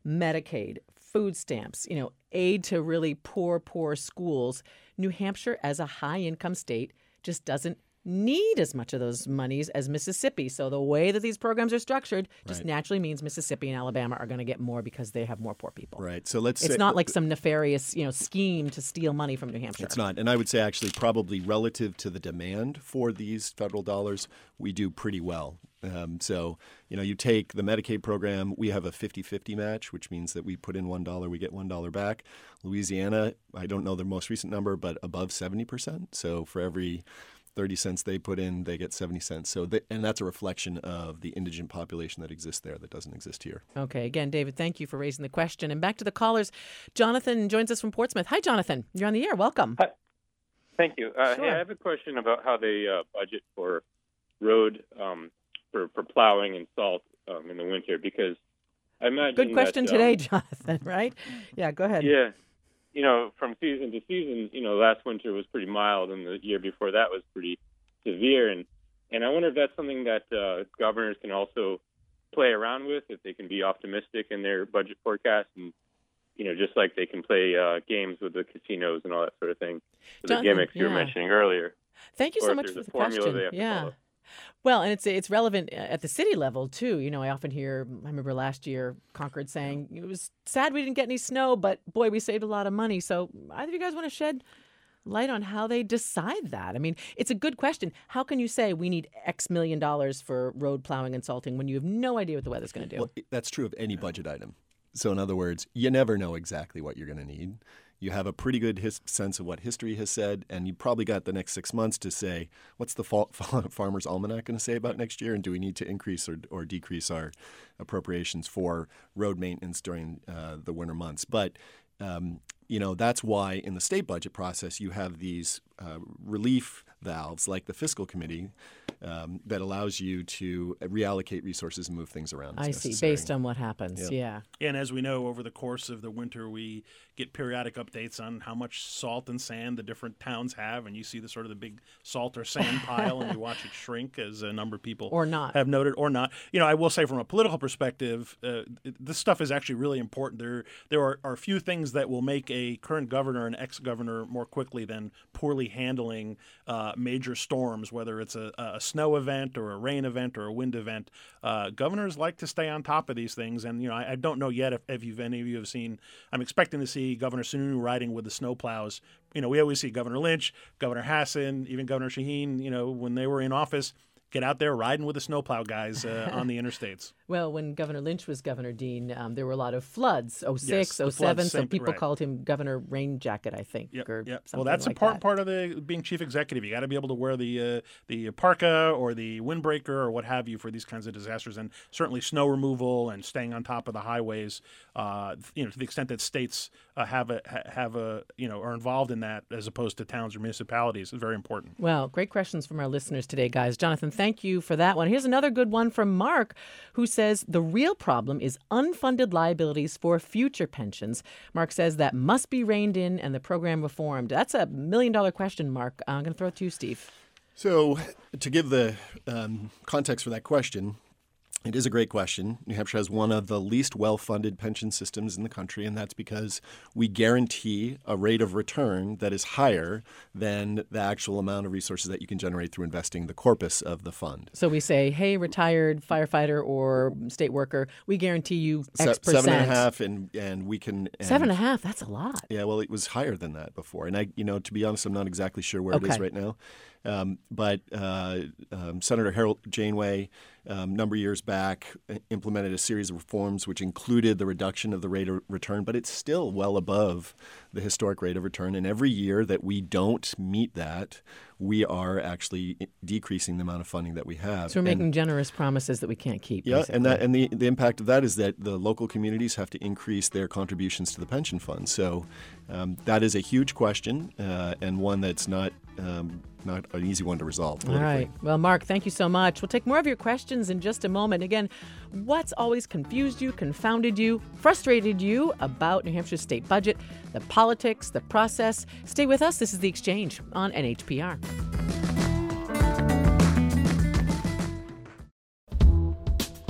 Medicaid, food stamps, you know, aid to really poor, poor schools. New Hampshire, as a high-income state, just doesn't need as much of those monies as Mississippi. So the way that these programs are structured just Right. naturally means Mississippi and Alabama are going to get more because they have more poor people. Right. So let's It's say, not like some nefarious, you know, scheme to steal money from New Hampshire. It's not. And I would say actually probably relative to the demand for these federal dollars, we do pretty well. Um, so, you know, you take the Medicaid program, we have a fifty-fifty match, which means that we put in one dollar, we get one dollar back. Louisiana, I don't know the most recent number, but above seventy percent. So for every thirty cents they put in, they get seventy cents. So, they, and that's a reflection of the indigent population that exists there that doesn't exist here. Okay. Again, David, thank you for raising the question. And back to the callers. Jonathan joins us from Portsmouth. Hi, Jonathan. You're on the air. Welcome. Hi. Thank you. Uh, Sure. Hey, I have a question about how they uh, budget for road um, for, for plowing and salt um, in the winter, because I imagine Good question that, um, today, Jonathan, right? Yeah, go ahead. Yeah. You know, from season to season, you know, last winter was pretty mild, and the year before that was pretty severe. And, and I wonder if that's something that uh, governors can also play around with, if they can be optimistic in their budget forecast, and, you know, just like they can play uh, games with the casinos and all that sort of thing, with the Jonathan, gimmicks you were yeah. mentioning earlier. Thank you Or so if much there's for a the formula question. they have to Yeah. follow. Well, and it's it's relevant at the city level, too. You know, I often hear, I remember last year, Concord saying, it was sad we didn't get any snow, but boy, we saved a lot of money. So either of you guys want to shed light on how they decide that? I mean, it's a good question. How can you say we need X million dollars for road plowing and salting when you have no idea what the weather's going to do? Well, it- that's true of any budget item. So in other words, you never know exactly what you're going to need. You have a pretty good his- sense of what history has said, and you probably got the next six months to say, what's the fa- Farmer's Almanac going to say about next year, and do we need to increase or, or decrease our appropriations for road maintenance during uh, the winter months? But um, you know, that's why in the state budget process you have these uh, relief valves like the fiscal committee um, that allows you to reallocate resources and move things around. as I see, necessary. based on what happens. Yeah. And as we know, over the course of the winter, we get periodic updates on how much salt and sand the different towns have, and you see the sort of the big salt or sand pile, and you watch it shrink, as a number of people Or not. have noted, or not. You know, I will say from a political perspective, uh, this stuff is actually really important. There, there are, are few things that will make a current governor and ex-governor more quickly than poorly handling uh, major storms, whether it's a, a snow event or a rain event or a wind event. Uh, governors like to stay on top of these things, and you know, I, I don't know yet if, if you've, any of you have seen. I'm expecting to see Governor Sununu riding with the snowplows. You know, we always see Governor Lynch, Governor Hassan, even Governor Shaheen. You know, when they were in office, get out there riding with the snowplow guys uh, on the interstates. Well, when Governor Lynch was Governor, Dean, um, there were a lot of floods, oh six, Yes, the oh seven, floods, so same- people right. called him Governor Rain Jacket, I think, Yep, or yep. something Well, that's like a part that. part of the being chief executive. You got to be able to wear the uh, the parka or the windbreaker or what have you for these kinds of disasters, and certainly snow removal and staying on top of the highways. Uh, you know, to the extent that states uh, have a ha- have a you know are involved in that as opposed to towns or municipalities is very important. Well, great questions from our listeners today, guys. Jonathan, thank you for that one. Here's another good one from Mark, who says the real problem is unfunded liabilities for future pensions. Mark says that must be reined in and the program reformed. That's a million dollar question, Mark. I'm going to throw it to you, Steve. So, to give the um, context for that question, it is a great question. New Hampshire has one of the least well-funded pension systems in the country, and that's because we guarantee a rate of return that is higher than the actual amount of resources that you can generate through investing the corpus of the fund. So we say, hey, retired firefighter or state worker, we guarantee you X Se- percent. Seven and a half, and, and we can... And, Seven and a half, that's a lot. Yeah, well, it was higher than that before. And I, you know, to be honest, I'm not exactly sure where it is Okay. right now. Um, but uh, um, Senator Harold Janeway, a um, number of years back, implemented a series of reforms which included the reduction of the rate of return, but it's still well above the historic rate of return. And every year that we don't meet that, we are actually decreasing the amount of funding that we have. So we're And- making generous promises that we can't keep. yeah, basically. and that and the, the impact of that is that the local communities have to increase their contributions to the pension fund. So um, that is a huge question uh, and one that's not um, not an easy one to resolve All politically. right. Well, Mark, thank you so much. We'll take more of your questions in just a moment. Again, what's always confused you, confounded you, frustrated you about New Hampshire's state budget, the politics, the process? Stay with us. This is The Exchange on N H P R.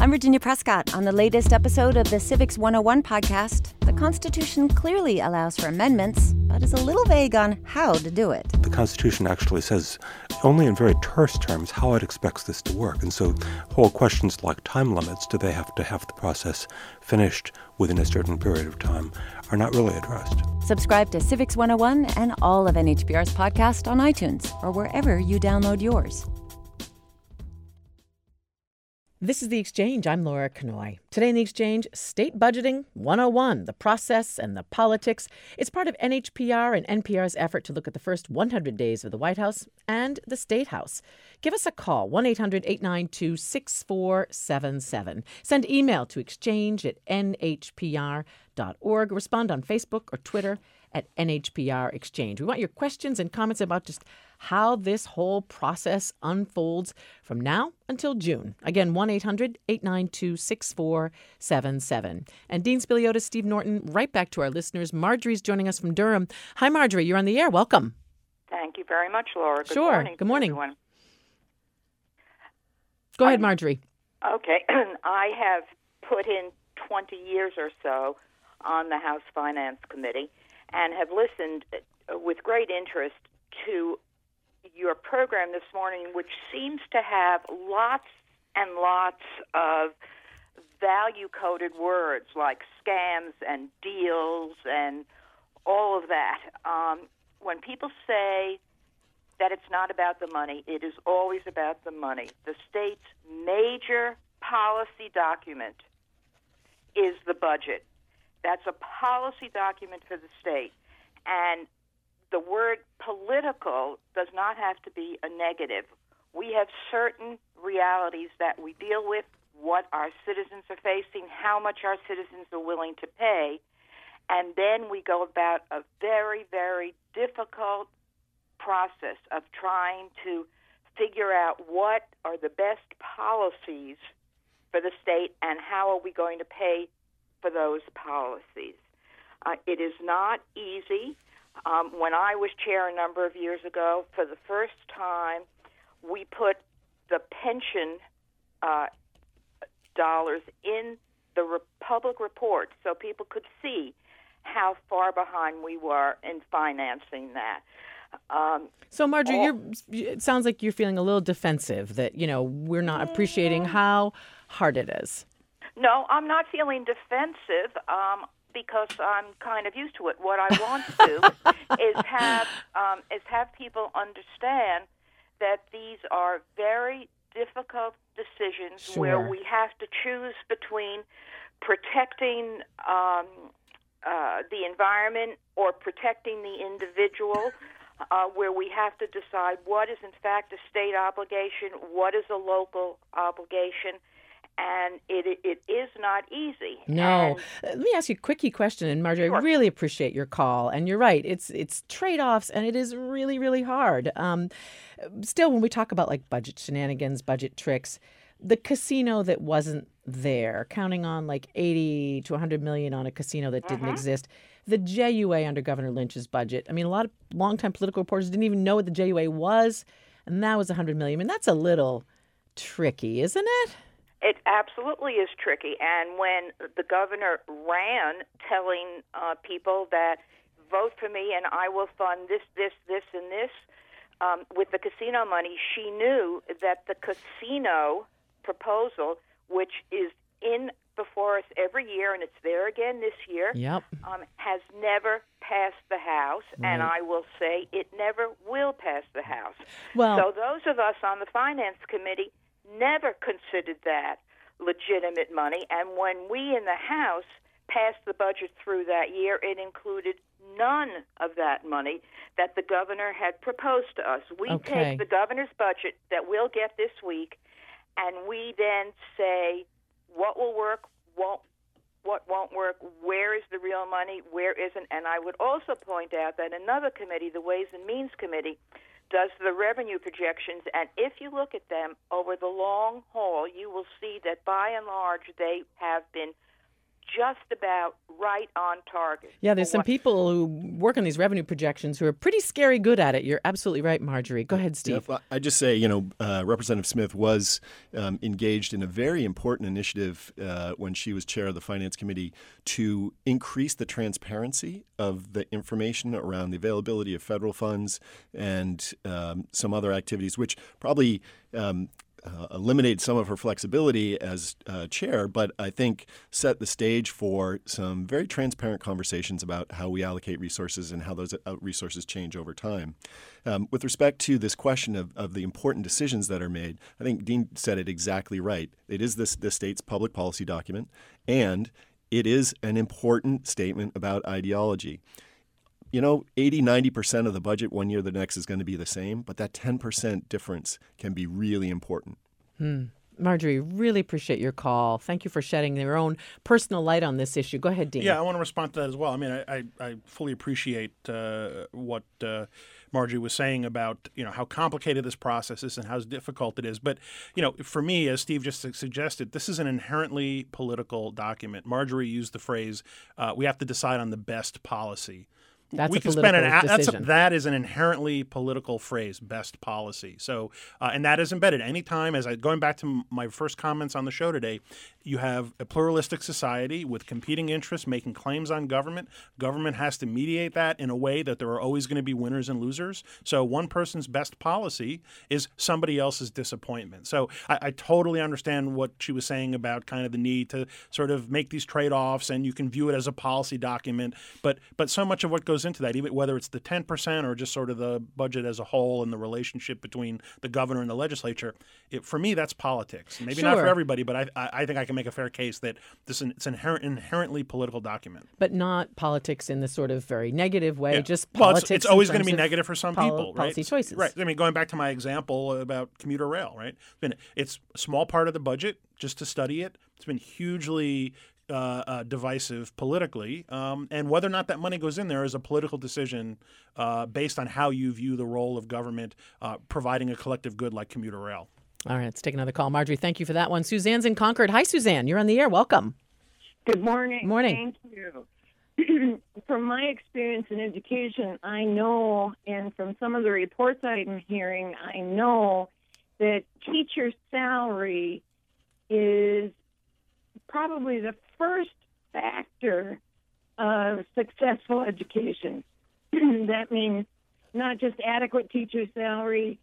I'm Virginia Prescott. On the latest episode of the Civics one oh one podcast, the Constitution clearly allows for amendments, but is a little vague on how to do it. The Constitution actually says only in very terse terms how it expects this to work. And so whole questions like time limits, do they have to have the process finished within a certain period of time, are not really addressed. Subscribe to Civics one oh one and all of N H P R's podcast on iTunes or wherever you download yours. This is The Exchange. I'm Laura Kanoy. Today in The Exchange, State Budgeting one oh one, the process and the politics. It's part of N H P R and N P R's effort to look at the first one hundred days of the White House and the State House. Give us a call, one eight hundred eight nine two six four seven seven. Send email to exchange at n h p r dot org. Respond on Facebook or Twitter at N H P R Exchange. We want your questions and comments about just how this whole process unfolds from now until June. Again, one eight hundred eight nine two six four seven seven. And Dean Spiliotis, Steve Norton, right back to our listeners. Marjorie's joining us from Durham. Hi, Marjorie. You're on the air. Welcome. Thank you very much, Laura. Good sure. morning. Good morning. Everyone. Go ahead, I'm, Marjorie. Okay. I have put in twenty years or so on the House Finance Committee and have listened with great interest to your program this morning, which seems to have lots and lots of value-coded words like scams and deals and all of that. Um, when people say that it's not about the money, it is always about the money. The state's major policy document is the budget. That's a policy document for the state. And the word political does not have to be a negative. We have certain realities that we deal with, what our citizens are facing, how much our citizens are willing to pay, and then we go about a very, very difficult process of trying to figure out what are the best policies for the state and how are we going to pay for those policies. Uh, it is not easy. Um, when I was chair a number of years ago, for the first time, we put the pension uh, dollars in the re- public report so people could see how far behind we were in financing that. Um, so, Marjorie, all, you're, it sounds like you're feeling a little defensive that, you know, we're not appreciating how hard it is. No, I'm not feeling defensive. Um, because I'm kind of used to it. What I want to do is have um, is have people understand that these are very difficult decisions sure. where we have to choose between protecting um, uh, the environment or protecting the individual, uh, where we have to decide what is in fact a state obligation, what is a local obligation. And it it is not easy. No. And, Let me ask you a quickie question, and Marjorie, sure. I really appreciate your call. And you're right, it's it's trade-offs, and it is really, really hard. Um, still, when we talk about like budget shenanigans, budget tricks, the casino that wasn't there, counting on like eighty to one hundred million on a casino that didn't mm-hmm. exist, the J U A under Governor Lynch's budget. I mean, a lot of longtime political reporters didn't even know what the J U A was, and that was one hundred million. I mean, that's a little tricky, isn't it? It absolutely is tricky. And when the governor ran telling uh, people that vote for me and I will fund this, this, this, and this um, with the casino money, she knew that the casino proposal, which is in before us every year, and it's there again this year, yep. um, has never passed the House, right. and I will say it never will pass the House. Well, so those of us on the Finance Committee never considered that legitimate money, and when we in the House passed the budget through that year, it included none of that money that the governor had proposed to us. We okay. take the governor's budget that we'll get this week, and we then say what will work, won't, what won't work, where is the real money, where isn't. And I would also point out that another committee, the Ways and Means Committee, does the revenue projections, and if you look at them over the long haul, you will see that by and large they have been just about right on target. Yeah, there's for some what- people who work on these revenue projections who are pretty scary good at it. You're absolutely right, Marjorie. Go ahead, Steve. Yeah, I just say, you know, uh, Representative Smith was um, engaged in a very important initiative uh, when she was chair of the Finance Committee to increase the transparency of the information around the availability of federal funds and um, some other activities, which probably um, Uh, eliminated some of her flexibility as uh, chair, but I think set the stage for some very transparent conversations about how we allocate resources and how those uh, resources change over time. Um, with respect to this question of, of the important decisions that are made, I think Dean said it exactly right. It is this the state's public policy document, and it is an important statement about ideology. You know, eighty, ninety percent of the budget one year, the next is going to be the same, but that ten percent difference can be really important. Hmm. Marjorie, really appreciate your call. Thank you for shedding your own personal light on this issue. Go ahead, Dean. Yeah, I want to respond to that as well. I mean, I, I, I fully appreciate uh, what uh, Marjorie was saying about, you know, how complicated this process is and how difficult it is. But, you know, for me, as Steve just suggested, this is an inherently political document. Marjorie used the phrase, uh, we have to decide on the best policy. That's we a can political spend an that's a, decision. that is an inherently political phrase, best policy. So, uh, and that is embedded. Anytime, as I going back to my first comments on the show today, you have a pluralistic society with competing interests making claims on government. Government has to mediate that in a way that there are always going to be winners and losers. So, one person's best policy is somebody else's disappointment. So, I, I totally understand what she was saying about kind of the need to sort of make these trade-offs, and you can view it as a policy document. But but so much of what goes into that, even whether it's the ten percent or just sort of the budget as a whole and the relationship between the governor and the legislature, it, for me, that's politics. Maybe not for Sure. everybody, but I, I I think I can make a fair case that this is it's an inherent, inherently political document. But not politics in the sort of very negative way, Yeah. just well, politics. it's, it's always going going to be negative for some pol- people, right? policy choices. Right. I mean, going back to my example about commuter rail, right? It's been it's a small part of the budget just to study it. It's been hugely Uh, uh, divisive politically, um, and whether or not that money goes in there is a political decision uh, based on how you view the role of government uh, providing a collective good like commuter rail. All right, let's take another call. Marjorie, thank you for that one. Suzanne's in Concord. Hi, Suzanne. You're on the air. Welcome. Good morning. Morning. Thank you. From my experience in education, I know, and from some of the reports I'm hearing, I know that teacher salary is probably the first factor of successful education. That means not just adequate teacher salary,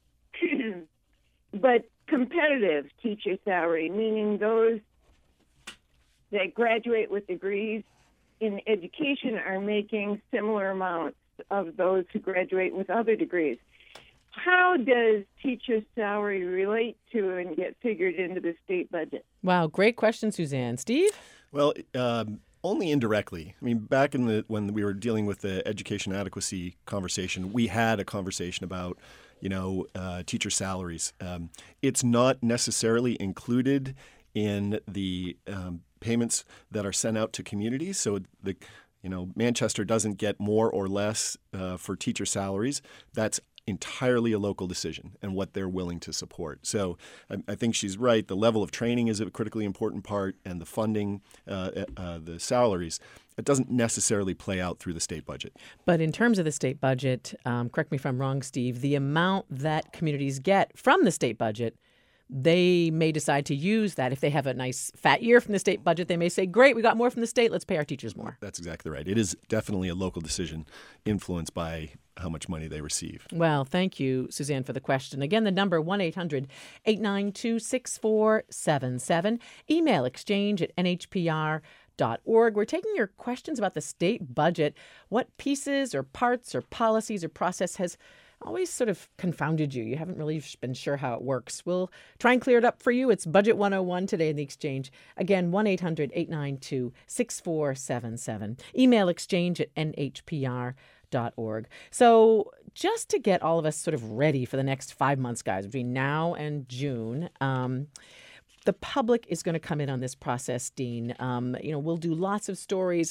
but competitive teacher salary, meaning those that graduate with degrees in education are making similar amounts of those who graduate with other degrees. How does teacher salary relate to and get figured into the state budget? Wow, great question, Suzanne. Steve? Well, um, only indirectly. I mean, back in the when we were dealing with the education adequacy conversation, we had a conversation about, you know, uh, teacher salaries. Um, it's not necessarily included in the um, payments that are sent out to communities. So the you know Manchester doesn't get more or less uh, for teacher salaries. That's entirely a local decision and what they're willing to support. So I, I think she's right. The level of training is a critically important part, and the funding, uh, uh, the salaries, it doesn't necessarily play out through the state budget. But in terms of the state budget, um, correct me if I'm wrong, Steve, the amount that communities get from the state budget, they may decide to use that. If they have a nice fat year from the state budget, they may say, great, we got more from the state, let's pay our teachers more. That's exactly right. It is definitely a local decision influenced by how much money they receive. Well, thank you, Suzanne, for the question. Again, the number one eight hundred eight nine two six four seven seven. Email exchange at n h p r dot org. We're taking your questions about the state budget. What pieces or parts or policies or process has always sort of confounded you? You haven't really been sure how it works. We'll try and clear it up for you. It's Budget one oh one today in the Exchange. Again, one eight hundred eight nine two six four seven seven. Email exchange at n h p r dot org. So just to get all of us sort of ready for the next five months, guys, between now and June, um, the public is going to come in on this process, Dean. Um, you know, we'll do lots of stories,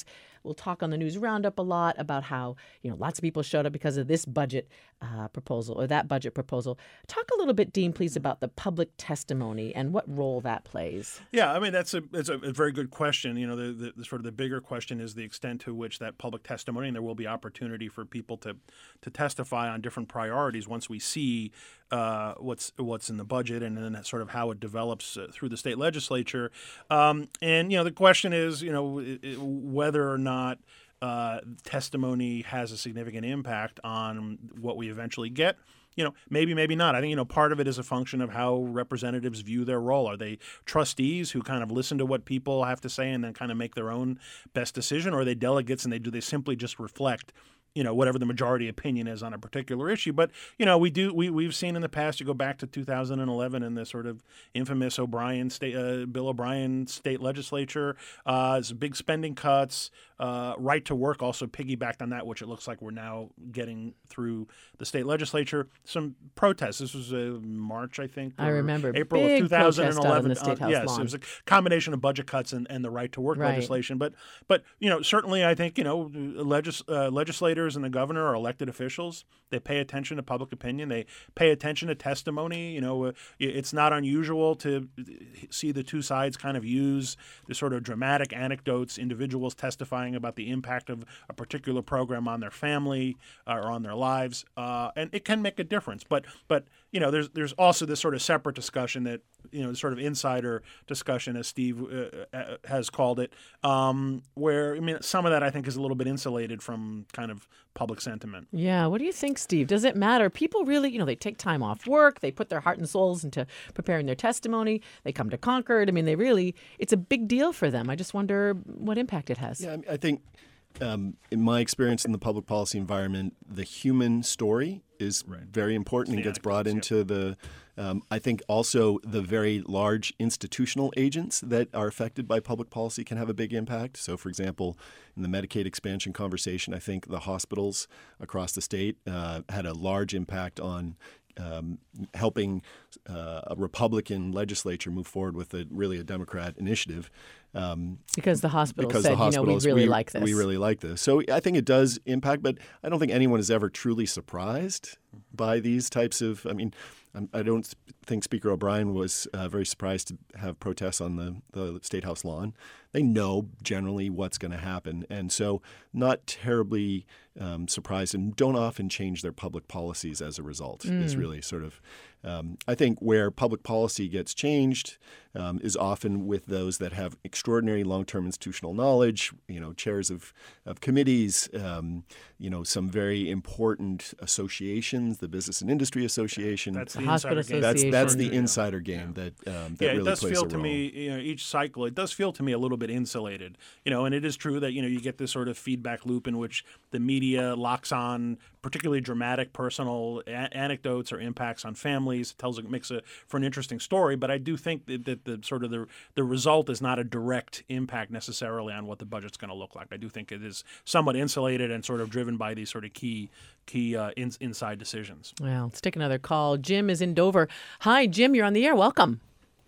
We'll talk on the News Roundup a lot about how, you know, lots of people showed up because of this budget uh, proposal or that budget proposal. Talk a little bit, Dean, please, about the public testimony and what role that plays. Yeah, I mean, that's a it's a, a very good question. You know, the, the, the sort of the bigger question is the extent to which that public testimony, and there will be opportunity for people to to testify on different priorities once we see uh, what's what's in the budget and then sort of how it develops uh, through the state legislature. Um, and, you know, the question is, you know, whether or not uh, testimony has a significant impact on what we eventually get. You know, maybe, maybe not. I think, you know, part of it is a function of how representatives view their role. Are they trustees who kind of listen to what people have to say and then kind of make their own best decision? Or are they delegates and they do they simply just reflect, you know, whatever the majority opinion is on a particular issue? But, you know, we do we we've seen in the past, you go back to two thousand eleven and the sort of infamous O'Brien state uh, Bill O'Brien state legislature, uh, some big spending cuts, uh, right to work also piggybacked on that, which it looks like we're now getting through the state legislature. Some protests. This was uh, March, I think. I remember April big of two thousand eleven. protest out in the State House uh, yes, lawn. it was a combination of budget cuts and, and the right to work Right. legislation. But but you know, certainly I think, you know, legis- uh, legislators and the governor are elected officials. They pay attention to public opinion. They pay attention to testimony. You know, uh, it's not unusual to see the two sides kind of use the sort of dramatic anecdotes, individuals testifying about the impact of a particular program on their family uh, or on their lives, uh, and it can make a difference. But but you know, there's there's also this sort of separate discussion that, you know, the sort of insider discussion, as Steve uh, uh, has called it, um, where, I mean, some of that I think is a little bit insulated from kind of public sentiment. Yeah. What do you think, Steve? Does it matter? People really, you know, they take time off work. They put their heart and souls into preparing their testimony. They come to Concord. I mean, they really, it's a big deal for them. I just wonder what impact it has. Yeah, I, mean, I think um, in my experience in the public policy environment, the human story is Right. very important and The gets brought anecdotes, into the, um, I think also the very large institutional agents that are affected by public policy can have a big impact. So, for example, in the Medicaid expansion conversation, I think the hospitals across the state uh, had a large impact on Um, helping uh, a Republican legislature move forward with a really a Democrat initiative. Um, Because the hospital because said, the you know, we hospitals, really we, like this. We really like this. So I think it does impact, but I don't think anyone is ever truly surprised by these types of, I mean, I'm, I don't think Speaker O'Brien was uh, very surprised to have protests on the, the State House lawn. They know generally what's going to happen. And so not terribly um, surprised, and don't often change their public policies as a result Mm. is really sort of, um, I think where public policy gets changed um, is often with those that have extraordinary long-term institutional knowledge, you know, chairs of, of committees, um, you know, some very important associations, the Business and Industry Association. That's the, The hospital insider game. That's that's the Association. insider game that um, that Yeah, really it does plays feel a to role. me, you know, each cycle, it does feel to me a little bit insulated, you know, and it is true that, you know, you get this sort of feedback loop in which the media locks on particularly dramatic personal a- anecdotes or impacts on families. It tells, it makes a, for an interesting story, but I do think that, that the sort of the, the result is not a direct impact necessarily on what the budget's going to look like. I do think it is somewhat insulated and sort of driven by these sort of key, key uh, in, inside decisions. Well, let's take another call. Jim is in Dover. Hi, Jim, you're on the air. Welcome.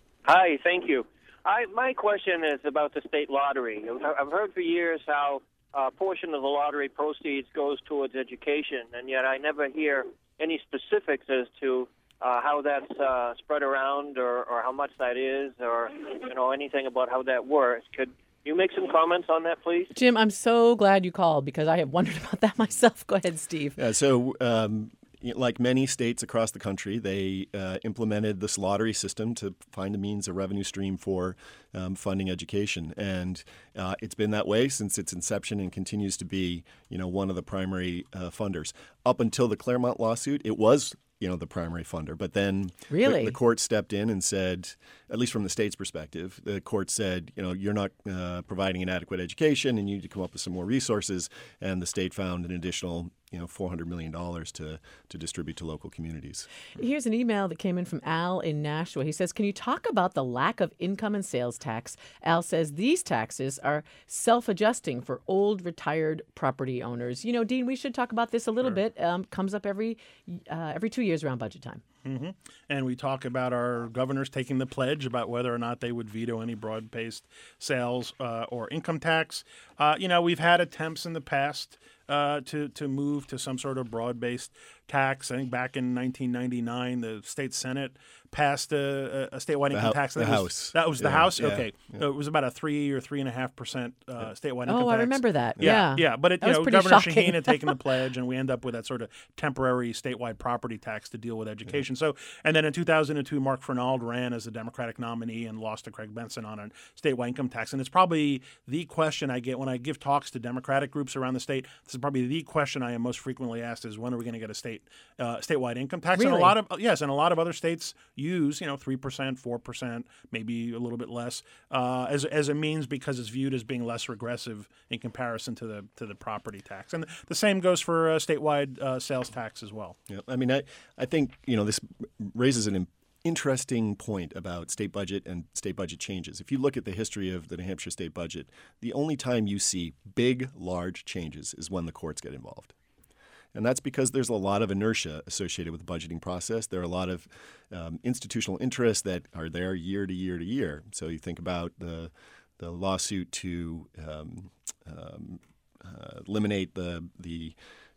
Hi, thank you. I, my question is about the state lottery. I've heard for years how a portion of the lottery proceeds goes towards education, and yet I never hear any specifics as to uh, how that's uh, spread around or, or how much that is or, you know, anything about how that works. Could you make some comments on that, please? Jim, I'm so glad you called because I have wondered about that myself. Go ahead, Steve. Yeah, so um, like many states across the country, they uh, implemented this lottery system to find a means, a revenue stream for um, funding education. And uh, it's been that way since its inception and continues to be, you know, one of the primary uh, funders. Up until the Claremont lawsuit, it was, you know, the primary funder. But then Really? the, the court stepped in and said, at least from the state's perspective, the court said, you know, you're not uh, providing an adequate education and you need to come up with some more resources. And the state found an additional, you know, four hundred million dollars to, to distribute to local communities. Here's an email that came in from Al in Nashua. He says, can you talk about the lack of income and sales tax? Al says these taxes are self-adjusting for old retired property owners. You know, Dean, we should talk about this a little bit. Um, comes up every uh, every two years around budget time. Mm-hmm. And we talk about our governors taking the pledge about whether or not they would veto any broad-based sales uh, or income tax. Uh, you know, we've had attempts in the past uh, to to move to some sort of broad-based tax. I think back in nineteen ninety-nine, the state Senate passed a, a statewide The income hou- tax. the That was- House. That was the Yeah, House? yeah, Okay. yeah. So it was about a three or three and a half percent uh, statewide income tax. Oh, I remember that. Yeah. Yeah. Yeah. But, it, That you was know, pretty Governor shocking. Shaheen had taken the pledge, and we end up with that sort of temporary statewide property tax to deal with education. So, and then in two thousand two, Mark Fernald ran as a Democratic nominee and lost to Craig Benson on a statewide income tax. And it's probably the question I get when I give talks to Democratic groups around the state. This is probably the question I am most frequently asked: is when are we going to get a state uh, statewide income tax? And a Really? lot of yes, and a lot of other states use you know three percent, four percent, maybe a little bit less uh, as as a means because it's viewed as being less regressive in comparison to the to the property tax. And the same goes for uh, statewide uh, sales tax as well. Yeah, I mean, I, I think, you know, this raises an interesting point about state budget and state budget changes. If you look at the history of the New Hampshire state budget, the only time you see big, large changes is when the courts get involved. And that's because there's a lot of inertia associated with the budgeting process. There are a lot of um, institutional interests that are there year to year to year. So you think about the the lawsuit to um, um, uh, eliminate the the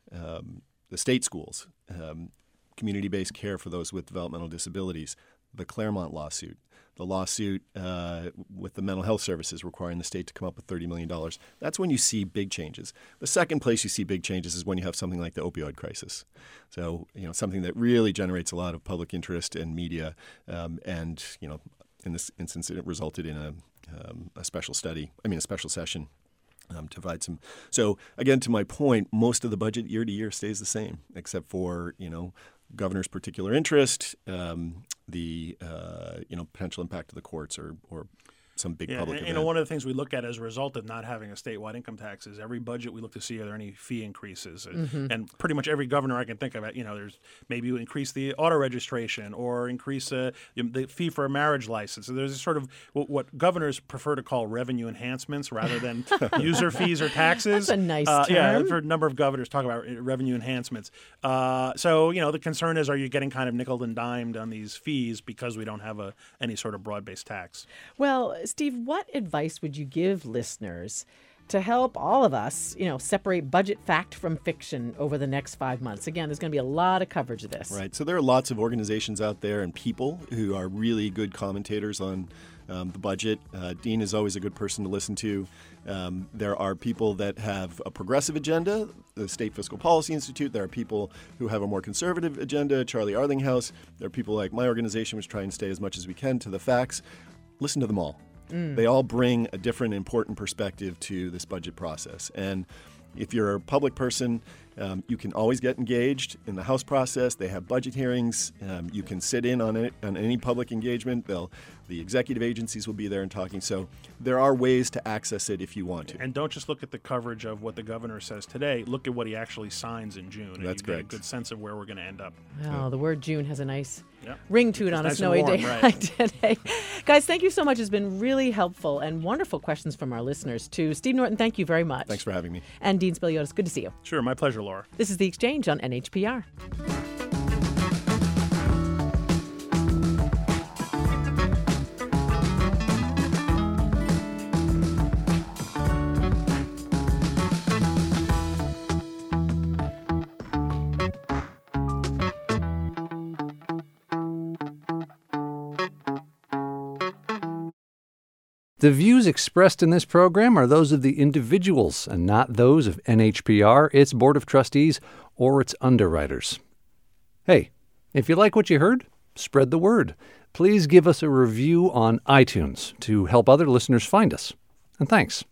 um, the state schools, um, community-based care for those with developmental disabilities, the Claremont lawsuit, the lawsuit uh, with the mental health services requiring the state to come up with thirty million dollars. That's when you see big changes. The second place you see big changes is when you have something like the opioid crisis. So, you know, something that really generates a lot of public interest and media. Um, and, you know, in this instance, it resulted in a, um, a special study, I mean, a special session Um, to provide some. So again, to my point, most of the budget year to year stays the same, except for you know governor's particular interest, um, the uh, you know potential impact of the courts or or some big Yeah, public and, event. you know, one of the things we look at as a result of not having a statewide income tax is every budget we look to see are there any fee increases, Mhm. and pretty much every governor I can think of, you know, there's maybe you increase the auto registration or increase uh, the fee for a marriage license. So there's sort of what, what governors prefer to call revenue enhancements rather than user fees or taxes. That's a nice uh, term. Yeah, I've heard a number of governors talk about revenue enhancements. Uh, so you know, the concern is, are you getting kind of nickel and dimed on these fees because we don't have a any sort of broad-based tax? Well, Steve, what advice would you give listeners to help all of us, you know, separate budget fact from fiction over the next five months? Again, there's going to be a lot of coverage of this. Right. So there are lots of organizations out there and people who are really good commentators on um, the budget. Uh, Dean is always a good person to listen to. Um, there are people that have a progressive agenda, the State Fiscal Policy Institute. There are people who have a more conservative agenda, Charlie Arlinghouse. There are people like my organization, which try and stay as much as we can to the facts. Listen to them all. Mm. They all bring a different important perspective to this budget process. And if you're a public person, um, you can always get engaged in the House process. They have budget hearings. Um, you can sit in on it on any public engagement. They'll, the executive agencies will be there and talking. So there are ways to access it if you want to. And don't just look at the coverage of what the governor says today. Look at what he actually signs in June. And That's you get a correct. good sense of where we're going to end up. Well, the word June has a nice Yeah. ring to it It's on a nice and snowy warm, day right. like today. Guys, thank you so much. It's been really helpful and wonderful questions from our listeners, too. Steve Norton, thank you very much. Thanks for having me. And Dean Spiliotis, good to see you. Sure, my pleasure, Laura. This is The Exchange on N H P R. The views expressed in this program are those of the individuals and not those of N H P R, its Board of Trustees, or its underwriters. Hey, if you like what you heard, spread the word. Please give us a review on iTunes to help other listeners find us. And thanks.